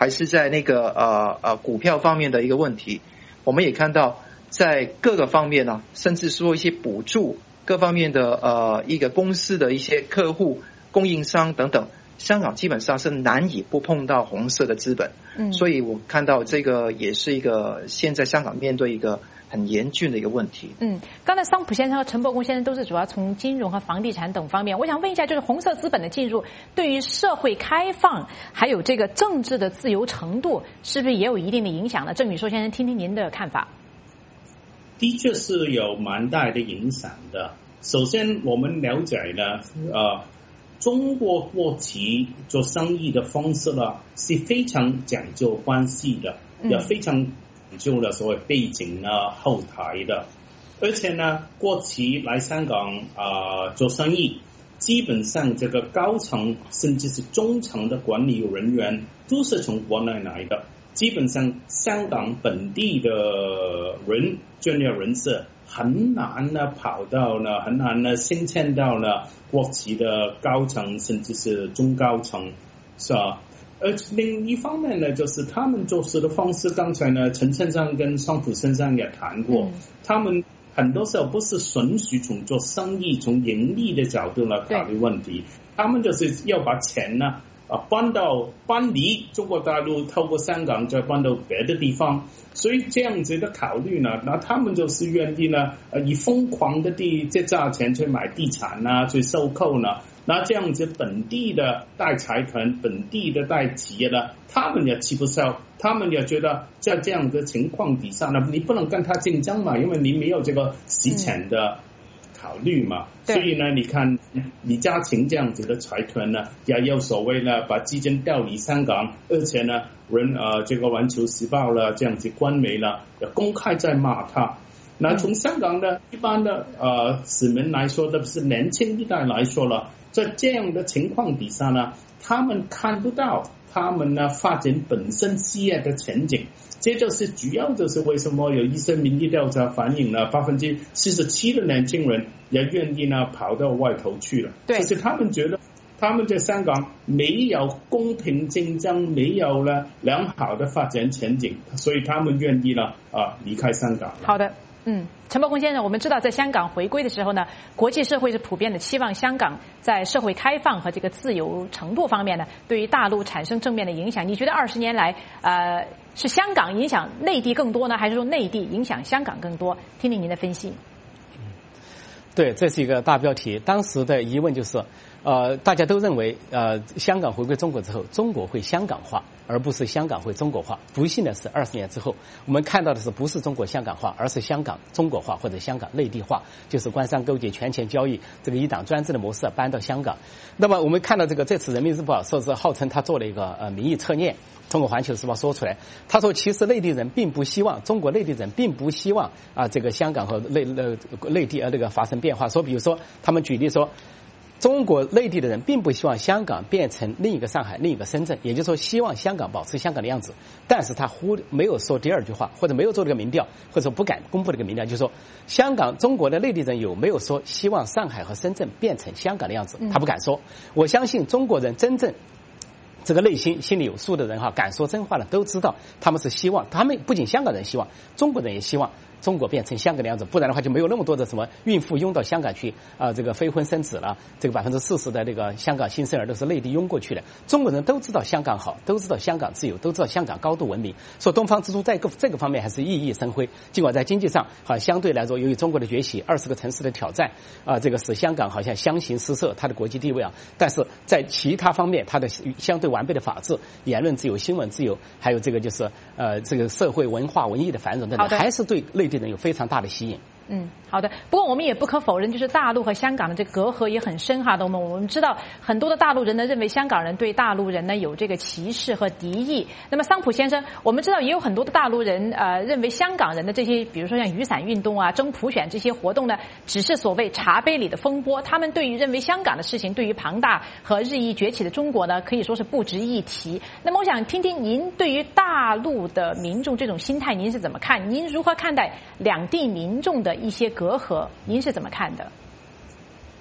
还是在那个股票方面的一个问题，我们也看到在各个方面呢，甚至说一些补助各方面的一个公司的一些客户、供应商等等，香港基本上是难以不碰到红色的资本。所以我看到这个也是一个现在香港面对一个很严峻的一个问题。 刚才桑普先生和陈伯公先生都是主要从金融和房地产等方面。我想问一下，就是红色资本的进入，对于社会开放还有这个政治的自由程度，是不是也有一定的影响呢？郑宇硕先生，听听您的看法。 的确是有蛮大的影响的。首先，我们了解呢，中国过去做生意的方式呢是非常讲究关系的，也非常讲究了所谓背景呢、后台的。而且呢，过去来香港做生意，基本上这个高层甚至是中层的管理人员都是从国内来的。基本上香港本地的人专业人士很难呢跑到呢，很难呢升迁到呢国企的高层甚至是中高层，是吧？而另一方面呢，就是他们做事的方式，刚才呢陈先生跟桑普先生也谈过，他们很多时候不是纯属从做生意、从盈利的角度来考虑问题，他们就是要把钱呢搬离中国大陆，透过香港再搬到别的地方，所以这样子的考虑呢，那他们就是愿意呢以疯狂的这价钱去买地产啊，去收购呢，那这样子本地的大财团、本地的大企业呢，他们也吃不消，他们也觉得在这样的情况底下呢，你不能跟他竞争嘛，因为你没有这个实钱的考虑嘛，所以呢，你看李嘉诚这样子的财团呢，也有所谓呢，把资金调离香港，而且呢，这个环球时报了这样子官媒呢，也公开在骂他。那从香港的一般的市民来说，特别是年轻一代来说了，在这样的情况底下呢，他们看不到他们呢发展本身事业的前景。这就是主要就是为什么有一些民意调查反映了47%的年轻人也愿意呢跑到外头去了，就是他们觉得他们在香港没有公平竞争，没有了良好的发展前景，所以他们愿意呢离开香港。 好的。陈伯公先生，我们知道在香港回归的时候呢，国际社会是普遍的期望香港在社会开放和这个自由程度方面呢，对于大陆产生正面的影响。你觉得20年来，是香港影响内地更多呢，还是说内地影响香港更多？听听您的分析。 对，这是一个大标题。当时的疑问就是，大家都认为，香港回归中国之后，中国会香港化，而不是香港会中国化。不幸的是，20年之后，我们看到的是不是中国香港化，而是香港中国化或者香港内地化，就是官商勾结、权钱交易这个一党专制的模式搬到香港。那么我们看到这次人民日报说是号称他做了一个民意测验，中国环球时报说出来，他说其实内地人并不希望，中国内地人并不希望这个香港和内地那个发生变化。说比如说他们举例说，中国内地的人并不希望香港变成另一个上海、另一个深圳，也就是说希望香港保持香港的样子。但是他没有说第二句话，或者没有做这个民调，或者说不敢公布这个民调，就是说中国的内地人有没有说希望上海和深圳变成香港的样子，他不敢说。我相信中国人真正这个内心心里有数的人敢说真话的都知道，他们是希望，他们不仅香港人希望，中国人也希望中国变成香港的样子，不然的话就没有那么多的什么孕妇拥到香港去这个非婚生子了，这个40%的这个香港新生儿都是内地拥过去的。中国人都知道香港好，都知道香港自由，都知道香港高度文明，说东方之珠在这个方面还是熠熠生辉。尽管在经济上相对来说，由于中国的崛起，20个城市的挑战这个使香港好像相形失色，它的国际地位但是在其他方面，它的相对完备的法治、言论自由、新闻自由，还有这个就是这个社会文化文艺的繁荣等等，还是对内地人有非常大的吸引。 好的。不过我们也不可否认，就是大陆和香港的这个隔阂也很深哈。我们知道很多的大陆人呢认为香港人对大陆人呢有这个歧视和敌意。那么桑普先生，我们知道也有很多的大陆人认为香港人的这些，比如说像雨伞运动争普选这些活动呢，只是所谓茶杯里的风波。他们对于认为香港的事情，对于庞大和日益崛起的中国呢，可以说是不值一提。那么我想听听您对于大陆的民众这种心态，您是怎么看？您如何看待两地民众的一些隔阂，您是怎么看的？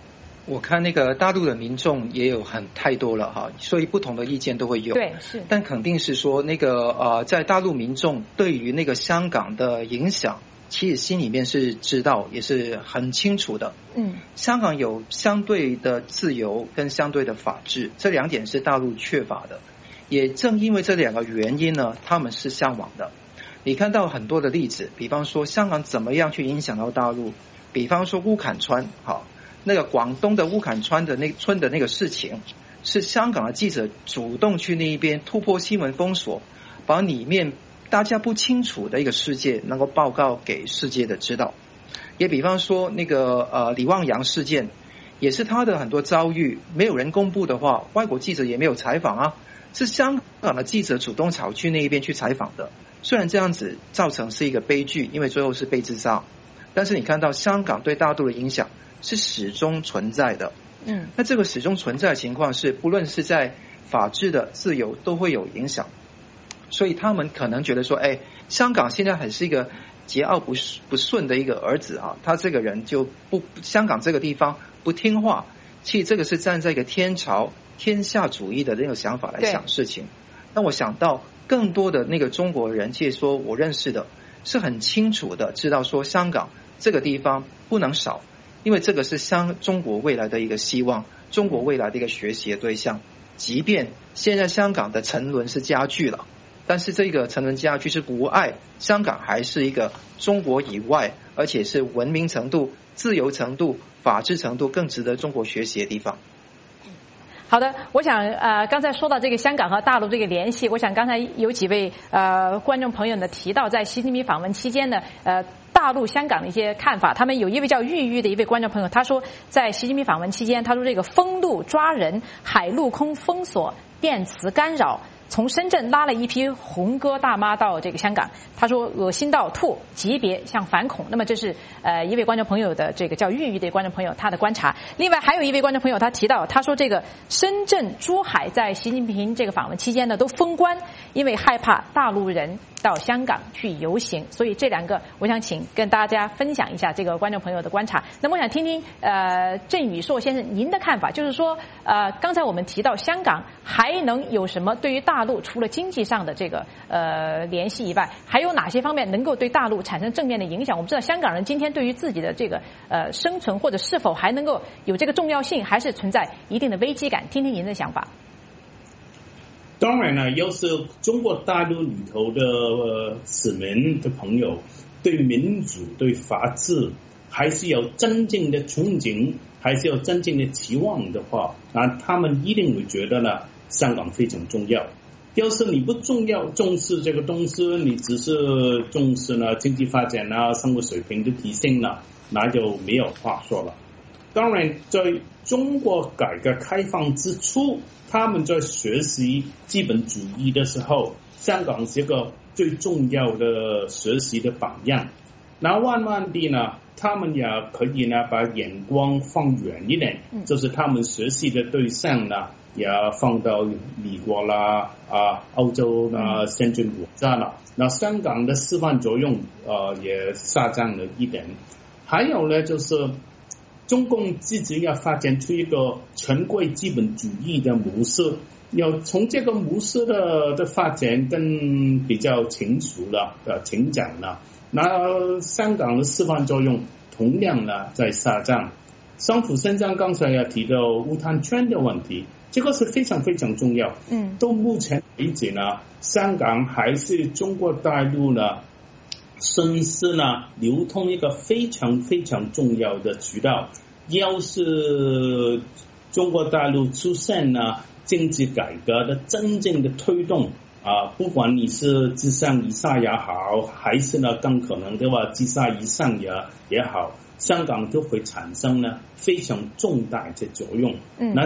我看那个大陆的民众也有太多了哈，所以不同的意见都会有。 对，是。 但肯定是说那个在大陆民众对于那个香港的影响，其实心里面是知道，也是很清楚的。香港有相对的自由跟相对的法治，这两点是大陆缺乏的。也正因为这两个原因呢，他们是向往的。你看到很多的例子，比方说香港怎么样去影响到大陆，比方说乌坎川，好，那个广东的乌坎川的那村的那个事情，是香港的记者主动去那一边突破新闻封锁，把里面大家不清楚的一个世界能够报告给世界的知道。也比方说那个李旺阳事件，也是他的很多遭遇没有人公布的话，外国记者也没有采访啊，是香港的记者主动跑去那一边去采访的。虽然这样子造成是一个悲剧，因为最后是被自杀，但是你看到香港对大陆的影响是始终存在的。那这个始终存在的情况是，不论是在法治的自由都会有影响，所以他们可能觉得说，香港现在还是一个桀骜不顺的一个儿子啊，他这个人就香港这个地方不听话，其实这个是站在一个天下主义的那个想法来想事情。那我想到更多的那个中国人，其实说我认识的是很清楚的知道说，香港这个地方不能少，因为这个是中国未来的一个希望，中国未来的一个学习的对象。即便现在香港的沉沦是加剧了，但是这个沉沦加剧是无碍，香港还是一个中国以外，而且是文明程度、自由程度、法治程度更值得中国学习的地方。 好的，我想刚才说到这个香港和大陆这个联系，我想刚才有几位观众朋友呢提到，在习近平访问期间呢，大陆香港的一些看法。他们有一位叫玉玉的一位观众朋友，他说在习近平访问期间，他说这个封路抓人、海陆空封锁、电磁干扰，从深圳拉了一批红歌大妈到这个香港，他说恶心到吐，级别像反恐。那么这是一位观众朋友的这个叫玉玉的观众朋友他的观察。另外还有一位观众朋友他提到，他说这个深圳、珠海在习近平这个访问期间呢都封关，因为害怕大陆人到香港去游行。所以这两个我想请跟大家分享一下这个观众朋友的观察。那么我想听听郑宇硕先生您的看法，就是说刚才我们提到香港还能有什么对于大陆除了经济上的这个联系以外，还有哪些方面能够对大陆产生正面的影响？我们知道香港人今天对于自己的这个生存或者是否还能够有这个重要性，还是存在一定的危机感。听听您的想法。 当然了，要是中国大陆里头的市民的朋友对民主、对法治还是有真正的憧憬，还是有真正的期望的话，那他们一定会觉得呢，香港非常重要。要是你不重视这个东西，你只是重视呢经济发展啊、生活水平的提升呢，那就没有话说了。当然，在中国改革开放之初，他们在学习资本主义的时候，香港是一个最重要的学习的榜样。那慢慢地呢，他们也可以呢把眼光放远一点，就是他们学习的对象呢也放到美国啦、欧洲啦、先进国家了。那香港的示范作用也下降了一点。还有呢，就是中共自己要发展出一个全轨资本主义的模式，要从这个模式的发展更比较清楚了、成长了。那香港的示范作用同样呢在下降。商府先生刚才也提到乌滩圈的问题，这个是非常非常重要。到目前为止呢，香港还是中国大陆呢信息呢流通一个非常非常重要的渠道。要是中国大陆出现呢经济改革的真正的推动不管你是自上以下也好，还是呢更可能的话自下以上也好，香港就会产生呢非常重大的作用。那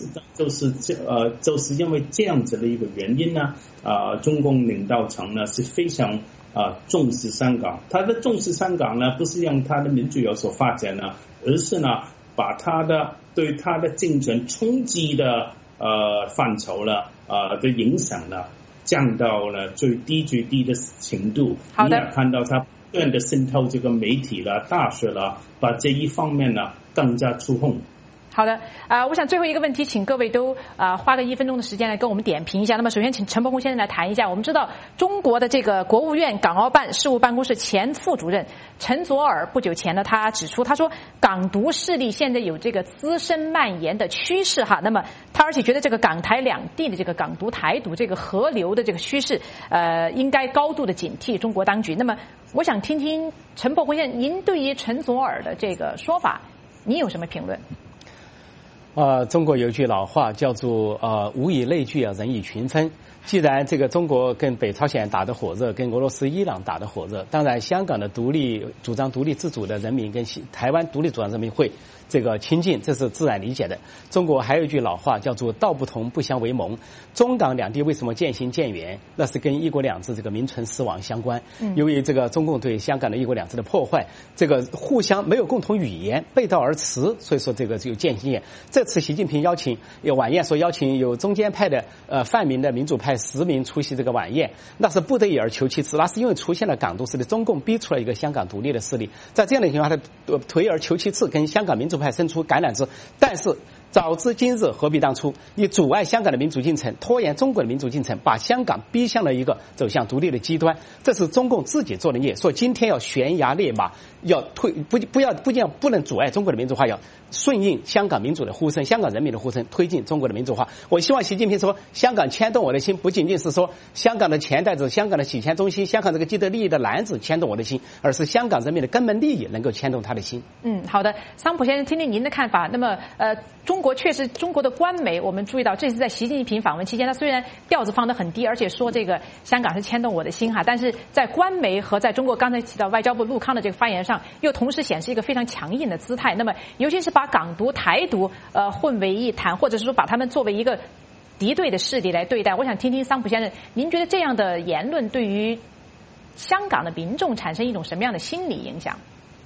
就是因为这样子的一个原因呢，中共领导层呢是非常重视香港。他的重视香港呢，不是让他的民主有所发展呢，而是呢把对他的政权冲击的范畴了的影响呢降到了最低的程度。 好的， 你也看到他不断的渗透这个媒体了、大学了，把这一方面呢更加触碰。 好的，我想最后一个问题，请各位都花个1分钟的时间来跟我们点评一下。那么首先请陈伯宏先生来谈一下。我们知道中国的这个国务院港澳办事务办公室前副主任陈佐洱不久前呢，他指出，他说港独势力现在有这个滋生蔓延的趋势哈。那么他而且觉得这个港台两地的这个港独台独这个合流的这个趋势，应该高度的警惕中国当局。那么我想听听陈伯宏先生，您对于陈佐洱的这个说法，你有什么评论？ 中国有句老话叫做物以类聚啊，人以群分。既然这个中国跟北朝鲜打得火热，跟俄罗斯、伊朗打得火热，当然香港的主张独立自主的人民跟台湾独立主张人民会这个亲近，这是自然理解的。中国还有一句老话叫做道不同不相为谋。中港两地为什么渐行渐远？那是跟一国两制这个名存实亡相关。由于这个中共对香港的一国两制的破坏，这个互相没有共同语言，背道而驰，所以说这个就渐行渐远。这次习近平晚宴说邀请有中间派的泛民的民主派10名出席这个晚宴，那是不得已而求其次，那是因为出现了港独势力，中共逼出了一个香港独立的势力，在这样的情况下，他退而求其次，跟香港民主派伸出橄榄枝，但是早知今日何必当初，你阻碍香港的民主进程，拖延中国的民主进程，把香港逼向了一个走向独立的极端，这是中共自己做的孽。所以今天要悬崖勒马，要不能阻碍中国的民主化，要顺应香港民主的呼声，香港人民的呼声，推进中国的民主化。我希望习近平说香港牵动我的心，不仅仅是说香港的钱袋子、香港的洗钱中心、香港这个既得利益的篮子牵动我的心，而是香港人民的根本利益能够牵动他的心。 好的，桑普先生，听听您的看法。那么中国确实，中国的官媒我们注意到，这是在习近平访问期间，他虽然调子放得很低，而且说这个香港是牵动我的心哈，但是在官媒和在中国刚才提到外交部陆康的这个发言上，又同时显示一个非常强硬的姿态。那么尤其是把港独、台独混为一谈，或者是说把他们作为一个敌对的势力来对待。我想听听桑普先生，您觉得这样的言论对于香港的民众产生一种什么样的心理影响？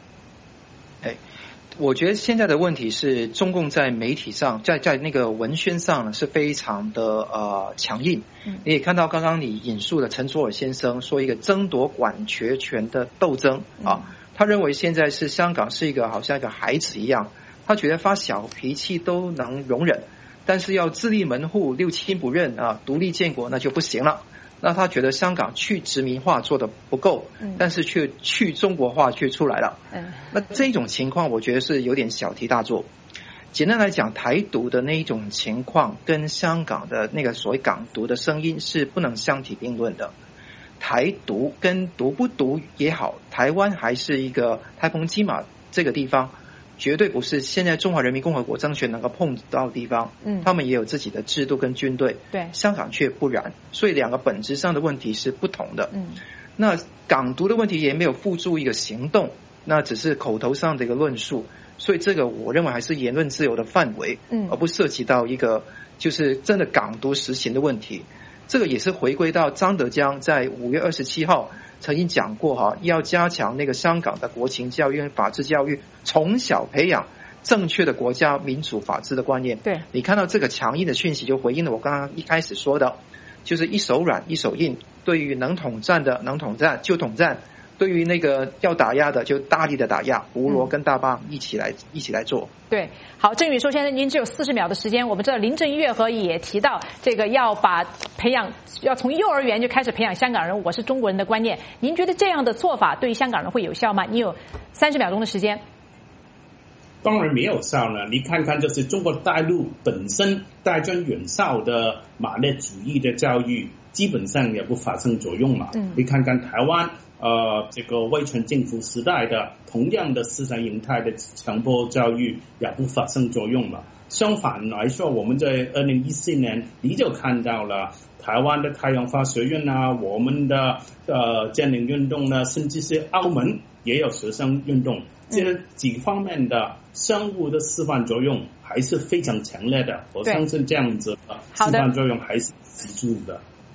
我觉得现在的问题是中共在媒体上，在那个文宣上呢是非常的强硬。你也看到刚刚你引述的陈佐洱先生说一个争夺管辖权的斗争啊，他认为现在是香港是一个好像一个孩子一样，他觉得发小脾气都能容忍，但是要自立门户、六亲不认啊，独立建国那就不行了。那他觉得香港去殖民化做得不够，但是却去中国化却出来了。那这种情况我觉得是有点小题大做。简单来讲，台独的那一种情况跟香港的那个所谓港独的声音是不能相提并论的。台独跟独不独也好，台湾还是一个台澎金马这个地方，绝对不是现在中华人民共和国政权能够碰到的地方。他们也有自己的制度跟军队，对，香港却不然，所以两个本质上的问题是不同的。那港独的问题也没有付诸一个行动，那只是口头上的一个论述，所以这个我认为还是言论自由的范围，而不涉及到一个就是真的港独实行的问题。这个也是回归到张德江在5月27号曾经讲过要加强那个香港的国情教育跟法治教育，从小培养正确的国家民主法治的观念。对，你看到这个强硬的讯息，就回应了我刚刚一开始说的，就是一手软一手硬，对于能统战的能统战就统战，对于那个要打压的就大力的打压，胡罗跟大巴一起来做。对， 好，郑宇硕先生，您只有40秒的时间。我们知道林郑月娥也提到这个要从幼儿园就开始培养香港人我是中国人的观念。您觉得这样的做法对香港人会有效吗？你有30秒钟的时间。 当然没有效了，你看看就是中国大陆本身戴尊远绍的马列主义的教育基本上也不发生作用嘛。你看看台湾这个威权政府时代的同样的思想形态的强迫教育也不发生作用嘛。相反来说，我们在2014年你就看到了台湾的太阳花学院啊，我们的占领运动呢，甚至是澳门也有学生运动，这几方面的相互的示范作用还是非常强烈的。我相信这样子的示范作用还是持续的。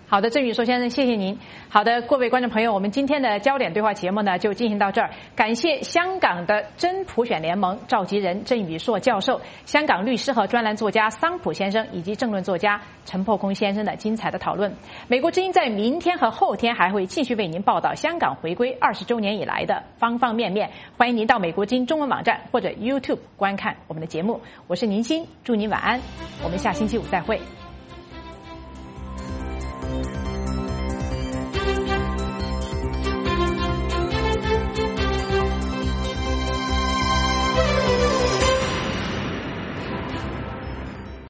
好的，郑宇硕先生，谢谢您。好的，各位观众朋友，我们今天的焦点对话节目呢就进行到这儿。感谢香港的真普选联盟召集人郑宇硕教授、香港律师和专栏作家桑普先生以及政论作家陈破空先生的精彩的讨论。美国之音在明天和后天还会继续为您报道香港回归20周年以来的方方面面。欢迎您到美国之音中文网站或者 YouTube 观看我们的节目。我是宁欣，祝您晚安，我们下星期五再会。